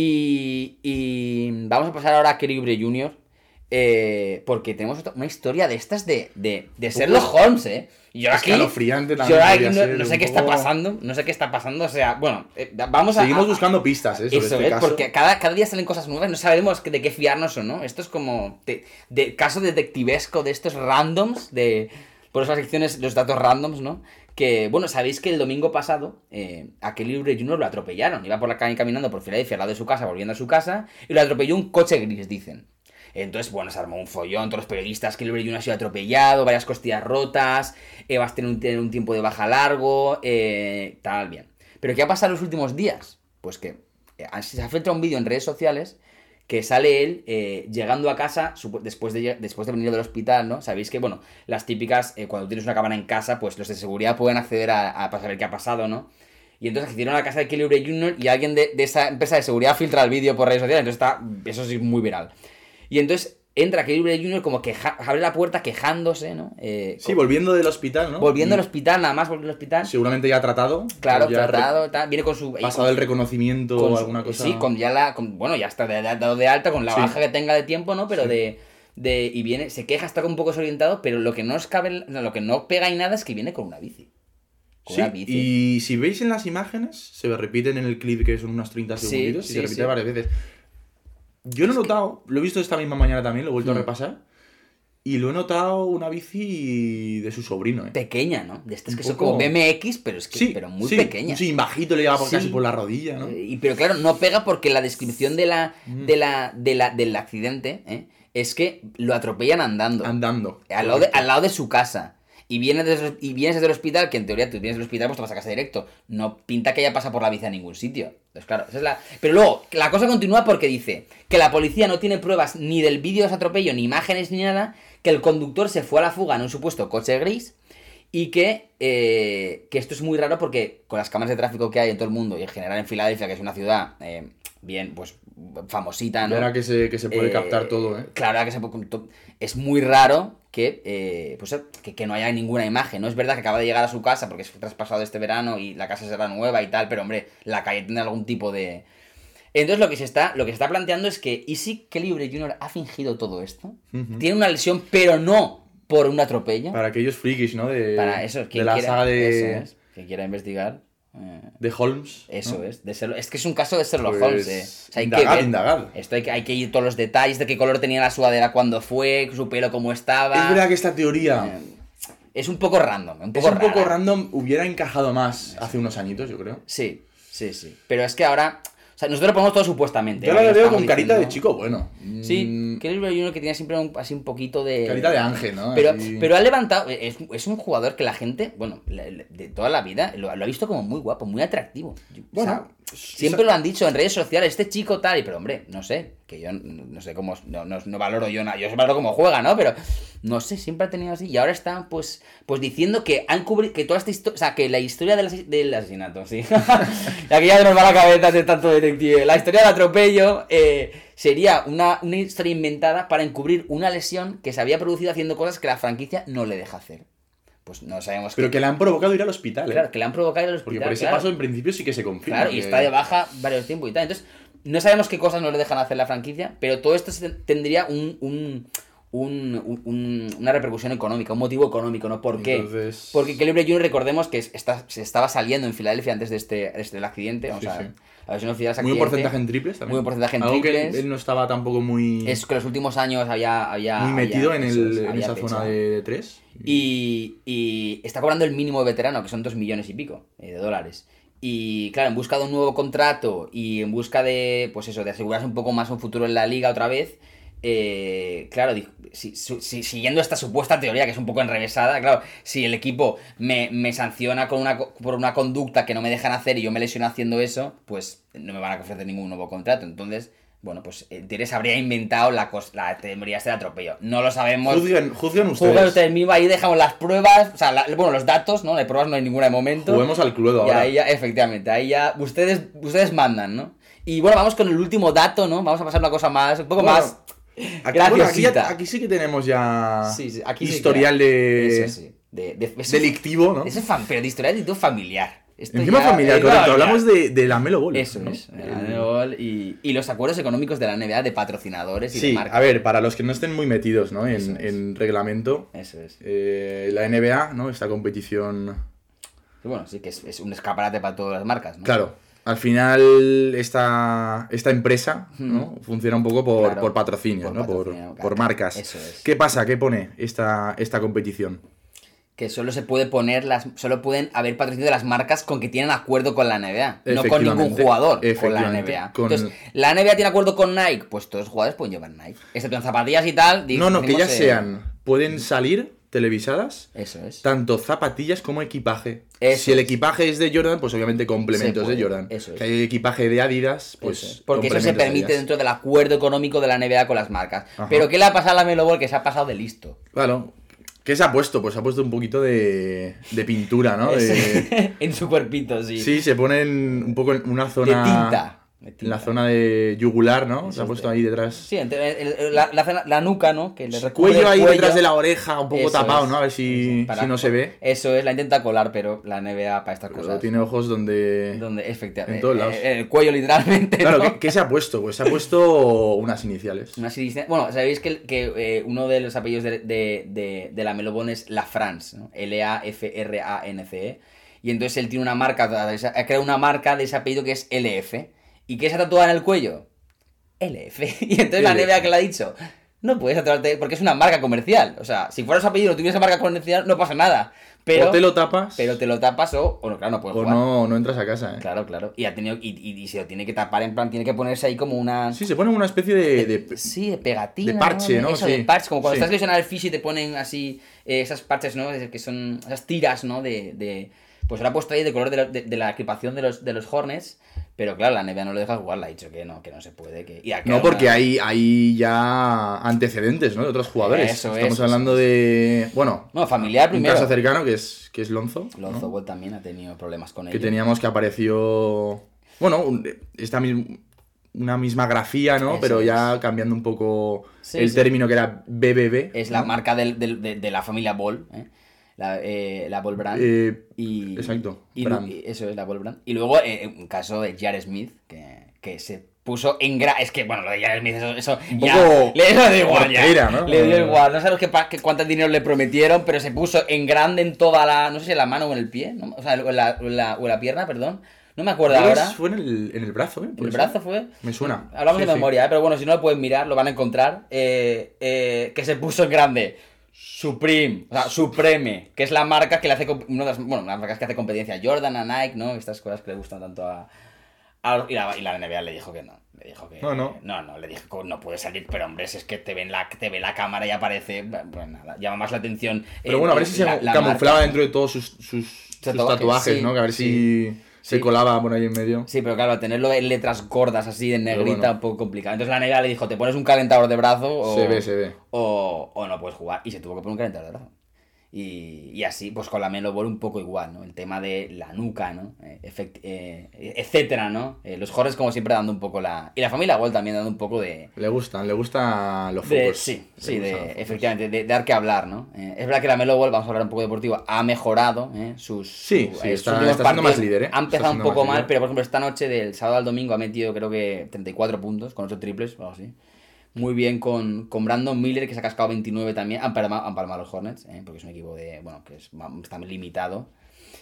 Y, y vamos a pasar ahora a Kelly Oubre junior eh, porque tenemos otra- una historia de estas de, de, de Sherlock Holmes, ¿eh? Y yo aquí, escalofriante yo también aquí podría no, ser, no sé un qué está poco- pasando, no sé qué está pasando, o sea, bueno, eh, vamos a... Seguimos a- buscando pistas, ¿eh? sobre Eso este es, caso. porque cada, cada día salen cosas nuevas, no sabemos de qué fiarnos o no. Esto es como de, de caso detectivesco de estos randoms, de por esas secciones, los datos randoms, ¿no? Que, bueno, sabéis que el domingo pasado eh, a Kelly Oubre junior lo atropellaron. Iba por la calle caminando por Filadelfia al lado de su casa, volviendo a su casa, y lo atropelló un coche gris, dicen. Entonces, bueno, se armó un follón, todos los periodistas, Kelly Oubre junior ha sido atropellado, varias costillas rotas, eh, vas a tener un, tener un tiempo de baja largo, eh, tal, bien. Pero ¿qué ha pasado en los últimos días? Pues que eh, se ha filtrado un vídeo en redes sociales que sale él eh, llegando a casa supo- después de, lle- después de venir del hospital, ¿no? Sabéis que, bueno, las típicas, eh, cuando tienes una cámara en casa, pues los de seguridad pueden acceder a, a para saber qué ha pasado, ¿no? Y entonces accedieron a la casa de Kelly Oubre junior y alguien de, de esa empresa de seguridad filtra el vídeo por redes sociales, entonces está, eso sí, muy viral. Y entonces entra Kelly Oubre junior como que abre la puerta quejándose, ¿no? Eh, Sí, co- volviendo del hospital, ¿no? volviendo Y al hospital, nada más volviendo al hospital. seguramente ya tratado. Claro, ya tratado, tal, viene con su... re- pasado el reconocimiento con o su- alguna cosa. Sí, con ya la. con- bueno, ya está de- de- dado de alta, con la Sí. baja que tenga de tiempo, ¿no? Pero Sí. de, de. Y viene. Se queja, está un poco desorientado, pero lo que no os cabe. no, Lo que no pega y nada es que viene con una bici. O con Sí, una bici. y si veis en las imágenes, se repiten en el clip, que son unos treinta Sí, segunditos, y sí, se repite sí. varias veces. Yo lo he notado, lo he visto esta misma mañana también, lo he vuelto Mm. a repasar, y lo he notado una bici de su sobrino, ¿eh? Pequeña, ¿no? De estas Un que son poco- como B M X, pero es que Sí, pero muy sí, pequeña. Sí, bajito, le llegaba por Sí. casi por la rodilla, ¿no? Eh, y, pero claro, no pega porque la descripción de la, Mm. de la, de la, del accidente ¿eh? es que lo atropellan andando. Andando. Al lado, de, correcto. al lado de su casa. Y vienes, desde, y vienes desde el hospital, que en teoría tú vienes del hospital, pues te vas a casa directo. No pinta que ella pasa por la bici a ningún sitio. Entonces, claro, esa es la... Pero luego, la cosa continúa porque dice que la policía no tiene pruebas ni del vídeo de ese atropello, ni imágenes, ni nada, que el conductor se fue a la fuga en un supuesto coche gris y que, eh, que esto es muy raro porque con las cámaras de tráfico que hay en todo el mundo y en general en Filadelfia, que es una ciudad eh, bien, pues, famosita, ¿no? Verá que se, que se puede Eh, captar todo, ¿eh? Claro, que se puede- to- es muy raro que, eh, pues, que, que no haya ninguna imagen. No es verdad que acaba de llegar a su casa porque es traspasado este verano y la casa será nueva y tal, pero hombre, la calle tendrá algún tipo de... Entonces lo que se está, lo que se está planteando es que ¿y si Kelly Oubre junior ha fingido todo esto? Ujú. Tiene una lesión, pero no por un atropello. Para aquellos frikis, ¿no? De, Para eso, de quien la quiera, saga de, eso es, quien quiera investigar. eh, de Holmes. Eso ¿no? es, de Sherlock- es que es un caso de Sherlock Pues, Holmes, eh. O sea, hay indagad, que ver, indagad. Esto hay que, hay que ir todos los detalles de qué color tenía la sudadera cuando fue, su pelo cómo estaba. Es verdad que esta teoría Eh, es un poco random, un es poco un poco rara. random, hubiera encajado más hace unos añitos, yo creo. Sí, sí, sí. Pero es que ahora, o sea, nosotros lo ponemos todo supuestamente. Yo ¿eh? la No veo estamos con carita de diciendo- chico bueno. Sí, Mm, Kelly Oubre junior que tiene siempre un, así un poquito de... Carita de ángel, ¿no? Pero, Así- pero ha levantado, es, es un jugador que la gente, bueno, le- le- de toda la vida, lo, lo ha visto como muy guapo, muy atractivo. Yo- Bueno, o sea, siempre lo han dicho en redes sociales, este chico tal, y pero hombre, no sé, que yo no, no sé cómo, no, no, no valoro yo nada, yo valoro cómo juega, ¿no? Pero no sé, siempre ha tenido así, y ahora está pues pues diciendo que han cubrido, que toda esta historia, o sea, que la historia del, ases- del asesinato, sí, aquí ya nos va la cabeza de tanto detective, la historia del atropello eh, sería una, una historia inventada para encubrir una lesión que se había producido haciendo cosas que la franquicia no le deja hacer. Pues no sabemos Pero qué- que le han provocado ir al hospital, ¿eh? Claro, que le han provocado en el Porque hospital, por ese claro. paso en principio sí que se confirma. Claro, y que- está de baja varios tiempos y tal. Entonces, no sabemos qué cosas no le dejan hacer la franquicia, pero todo esto se- tendría un, un, un- un- un- una repercusión económica, un motivo económico, ¿no? ¿Por qué? Entonces- Porque Kelly Oubre junior, recordemos que es- está, se estaba saliendo en Filadelfia antes de este, de este del accidente. O Sí, sea, sí. la versión oficial es Muy accidente. buen porcentaje en triples también. Muy buen porcentaje en Algo que triples. él, él no estaba tampoco muy, Es que los últimos años había... había muy metido había- en, eso el, es, en había esa pechado. zona de, de tres. Y, y está cobrando el mínimo de veterano, que son dos millones y pico eh, de dólares. Y claro, en busca de un nuevo contrato y en busca de, pues eso, de asegurarse un poco más un futuro en la liga otra vez, eh, claro, di- si- si- si- siguiendo esta supuesta teoría que es un poco enrevesada, claro, si el equipo me, me sanciona con una, co- por una conducta que no me dejan hacer y yo me lesiono haciendo eso, pues no me van a ofrecer ningún nuevo contrato. Entonces, bueno, pues en teoría se habría inventado la, cos- la teoría este de atropello. No lo sabemos. Juzguen, juzguen ustedes. Juzgan ustedes mismos, ahí dejamos las pruebas, o sea, la- bueno, los datos, ¿no? De pruebas no hay ninguna de momento. Juguemos al Cluedo Y ahora. ahí ya, efectivamente, ahí ya ustedes, ustedes mandan, ¿no? Y bueno, vamos con el último dato, ¿no? Vamos a pasar una cosa más, un poco Bueno, más Aquí, bueno, aquí, graciosita. ya- aquí sí que tenemos ya Sí, sí, aquí sí historial que- de Eso sí, de, de- eso- delictivo, ¿no? Eso es fan, pero de historial delictivo familiar. Esto Encima ya- familiar, eh, correcto. no, ya- Hablamos de, de la Melo Ball. Eso ¿no? es, El- la N B A y, y los acuerdos económicos de la N B A de patrocinadores y de Sí, marcas. a ver, para los que no estén muy metidos, ¿no? Eso En, es. en reglamento, Eso es. eh, la N B A, ¿no? Esta competición. Y bueno, sí que es, es un escaparate para todas las marcas, ¿no? Claro, al final esta, esta empresa, ¿no? Funciona un poco por, Claro, por patrocinios, por ¿no? Por, patrocinio, por claro. marcas. Eso es. ¿Qué pasa? ¿Qué pone esta, esta competición? Que solo se puede poner las, solo pueden haber patrocinio de las marcas con que tienen acuerdo con la N B A, no con ningún Efectivamente, jugador con la efectivamente, N B A. con- Entonces, la N B A tiene acuerdo con Nike, pues todos los jugadores pueden llevar Nike, excepto en zapatillas y tal. No, no, que ya decimos, eh, sean, pueden salir televisadas Eso es. tanto zapatillas como equipaje. Eso si el es. equipaje es de Jordan, pues obviamente complementos Se puede, de Jordan. eso es. Que hay equipaje de Adidas, pues Eso es. Porque eso se complementos de permite Adidas. dentro del acuerdo económico de la N B A con las marcas. Ajá. Pero ¿qué le ha pasado a la Melo Ball? Que se ha pasado de listo. Claro. ¿Qué se ha puesto? Pues se ha puesto un poquito de, de pintura, ¿no? De- en su cuerpito, sí. sí, se ponen un poco en una De zona... tinta. De En tinta. la zona de yugular, ¿no? Eso Se ha es puesto de- ahí detrás. Sí, entre- el- el- la, la, la nuca, ¿no? Que le recubre Cuello el ahí cuello. detrás de la oreja, un poco Eso tapado, es, ¿no? A ver si, eso, para- si no se ve. Eso es, la intenta colar, pero la N B A para estas Pero cosas. tiene ojos donde... Donde, efectivamente. En todos lados. eh, el cuello, literalmente. Claro, ¿no? ¿qué, qué se ha puesto? Pues se ha puesto unas iniciales. Una serie- Bueno, sabéis que, que eh, uno de los apellidos de, de, de, de la Melo Ball es La France, ¿no? L A F R A N C E. Y entonces él tiene una marca, ha creado una marca de ese apellido que es L F. ¿Y qué se ha tatuado en el cuello? L F. Y entonces la N B A que le ha dicho, no puedes tatuarte porque es una marca comercial. O sea, si fuera su apellido y no tuviese marca comercial, no pasa nada. Pero, o te lo tapas. Pero te lo tapas o, o no, claro, no puedes o jugar. no, no entras a casa, ¿eh? Claro, claro. Y ha tenido y, y, y se lo tiene que tapar, en plan, tiene que ponerse ahí como una... Sí, se pone una especie de... de sí, de pegatina. De parche, ¿no? Eso, sí. de parche. Como cuando sí. estás lesionado el fisio y te ponen así eh, esas parches, ¿no? Que son esas tiras, ¿no? De... de... Pues ahora ha puesto ahí de color de la, de, de la equipación de los, de los Hornets. Pero claro, la N B A no lo deja jugar, le ha dicho que no, que no se puede. Que... Y no, porque una... hay, hay ya antecedentes, ¿no? De otros jugadores. Eso, Estamos eso, hablando eso. de... Bueno, no, familiar primero. Un caso cercano que es, que es Lonzo. Lonzo ¿no? Ball también ha tenido problemas con él. Que teníamos que apareció... Bueno, un, esta misma... Una misma grafía, ¿no? Eso pero ya es. Cambiando un poco sí, el sí. término que era B B B. Es ¿no? la marca del, del, de, de la familia Ball, ¿eh? La, eh, la Ball Brand. Eh, y, exacto. Y, brand. y eso es la Ball Brand. Y luego eh, un caso de J R. Smith, que, que se puso en gra... Es que, bueno, lo de J R. Smith, eso, eso un ya... Poco le dio igual ya. Portera, ¿no? Le dio igual. No sabemos qué, qué, cuánto dinero le prometieron, pero se puso en grande en toda la... No sé si en la mano o en el pie, ¿no? O sea, en la, en la, o en la pierna, perdón. No me acuerdo ahora. Fue en el, en el brazo, ¿eh? ¿En el brazo fue? Me suena. Hablamos sí, de sí. memoria, ¿eh? Pero bueno, si no lo pueden mirar, lo van a encontrar. Eh, eh, que se puso en grande. Supreme, o sea, Supreme, que es la marca que le hace, una de las, bueno, las marcas que hace competencia a Jordan, a Nike, ¿no? Estas cosas que le gustan tanto a... a y, la, y la N B A le dijo que no. Le dijo que... No, no. No, no, le dijo que no puede salir, pero hombre, si es que te ven la, te ve la cámara y aparece... Pues nada, llama más la atención... Pero eh, bueno, a ver si la, se la camuflaba marca. dentro de todos sus, sus, sus tatuajes, tatuajes, sí, ¿no? Que a ver sí. si... Se sí. colaba por ahí en medio. Sí, pero claro, tenerlo en letras gordas así, en negrita, bueno. un poco complicado. Entonces la N B A le dijo, te pones un calentador de brazo o... Se ve, se ve. O, o no puedes jugar. Y se tuvo que poner un calentador de brazo. Y, y así, pues con la Melo Ball un poco igual, ¿no? El tema de la nuca, ¿no? Eh, efect, eh, etcétera, ¿no? Eh, los Hornets como siempre dando un poco la... Y la familia Ball también dando un poco de... Le gustan, le gustan los de, focos. Sí, sí, de, efectivamente, de, de dar que hablar, ¿no? Eh, es verdad que la Melo Ball, vamos a hablar un poco deportivo, ha mejorado ¿eh? sus... Sí, su, sí, eh, está, sus está siendo más líder, ¿eh? Ha empezado un poco mal, líder. pero por ejemplo esta noche del sábado al domingo ha metido creo que treinta y cuatro puntos con ocho triples o algo así. Muy bien con, con Brandon Miller, que se ha cascado veintinueve también. Han palmado, han palmado los Hornets, ¿eh? Porque es un equipo de, bueno, que es, está limitado.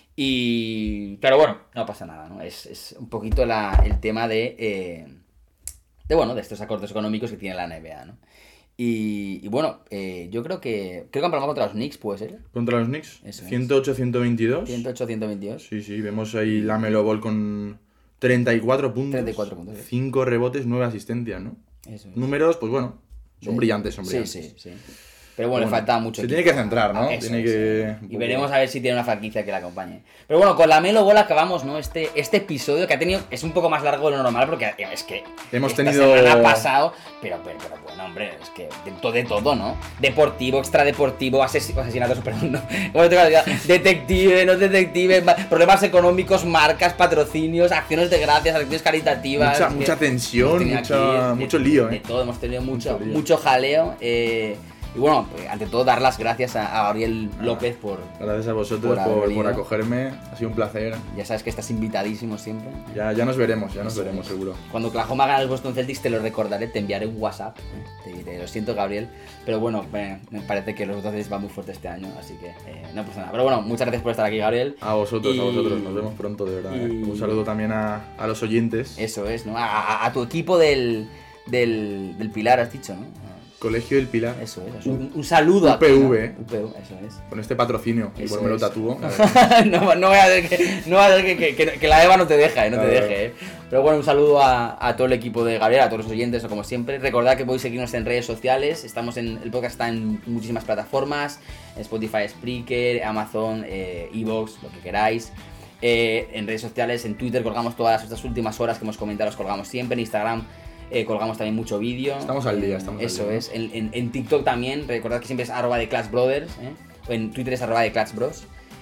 Y... Pero bueno, no pasa nada, ¿no? Es, es un poquito la, el tema de, eh, de, bueno, de estos acordes económicos que tiene la N B A, ¿no? Y, y bueno, eh, yo creo que... Creo que han palmado contra los Knicks, ¿puede ser? ¿Contra los Knicks? Eso es. ciento ocho a ciento veintidós. ciento ocho a ciento veintidós. Sí, sí, vemos ahí la Melo Ball con treinta y cuatro puntos. treinta y cuatro puntos, sí. cinco rebotes, nueve asistencias, ¿no? Eso es. Números, pues bueno, son sí. brillantes, son brillantes. Sí, sí, sí. Pero bueno, bueno, le falta mucho. Se tiene que centrar, ¿no? Eso, tiene eso. que... Y veremos a ver si tiene una franquicia que la acompañe. Pero bueno, con la Melo Ball acabamos, ¿no? Este, este episodio que ha tenido... Es un poco más largo de lo normal porque es que... Hemos esta tenido... semana ha pasado... Pero, pero, pero bueno, hombre, es que de todo, de todo, ¿no? Deportivo, extradeportivo, asesin asesinatos, perdón, no. Detective, no detective, problemas económicos, marcas, patrocinios, acciones de gracias, acciones caritativas... Mucha, mucha tensión, mucha, aquí, mucho lío, ¿eh? De todo, hemos tenido mucho, mucho, mucho jaleo, eh... Y bueno, pues, ante todo dar las gracias a, a Gabriel López por... Gracias a vosotros por, por, por acogerme, ha sido un placer. Ya sabes que estás invitadísimo siempre. Ya, ya nos veremos, ya nos Eso veremos es. seguro. Cuando Oklahoma gane el Boston Celtics te lo recordaré, te enviaré un WhatsApp. ¿eh? Te diré, lo siento Gabriel, pero bueno, me, me parece que los Boston Celtics van muy fuerte este año, así que eh, no pasa nada. Pero bueno, muchas gracias por estar aquí Gabriel. A vosotros, y... a vosotros, nos vemos pronto de verdad. Y... ¿eh? Un saludo también a, a los oyentes. Eso es, ¿no? A, a, a tu equipo del, del, del Pilar, has dicho, ¿no? Colegio del Pilar. Eso es, eso. Un, un saludo U P V, a ti, ¿no? U P V, eso es. Con este patrocinio, Eso igual me lo es. tatúo. no, no voy a ver que, no voy a ver que, que, que, que la Eva no te deja, ¿eh? No te deje, ¿eh? Pero bueno, un saludo a, a todo el equipo de Gabriel, a todos los oyentes, o como siempre. Recordad que podéis seguirnos en redes sociales. Estamos en, el podcast está en muchísimas plataformas: Spotify, Spreaker, Amazon, eh, Evox, lo que queráis. Eh, en redes sociales, en Twitter colgamos todas estas últimas horas que hemos comentado, los colgamos siempre. En Instagram Eh, colgamos también mucho vídeo. Estamos al día, estamos Eso al día. es. En, en, en TikTok también, recordad que siempre es arroba de Clutch Brothers, ¿eh? En Twitter es arroba de Clutch Bros.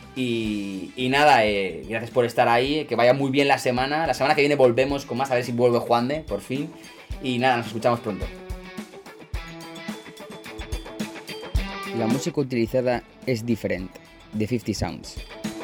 Y, y nada, eh, gracias por estar ahí, que vaya muy bien la semana. La semana que viene volvemos con más, a ver si vuelve Juande, por fin. Y nada, nos escuchamos pronto. La música utilizada es diferente, de cincuenta Sounds.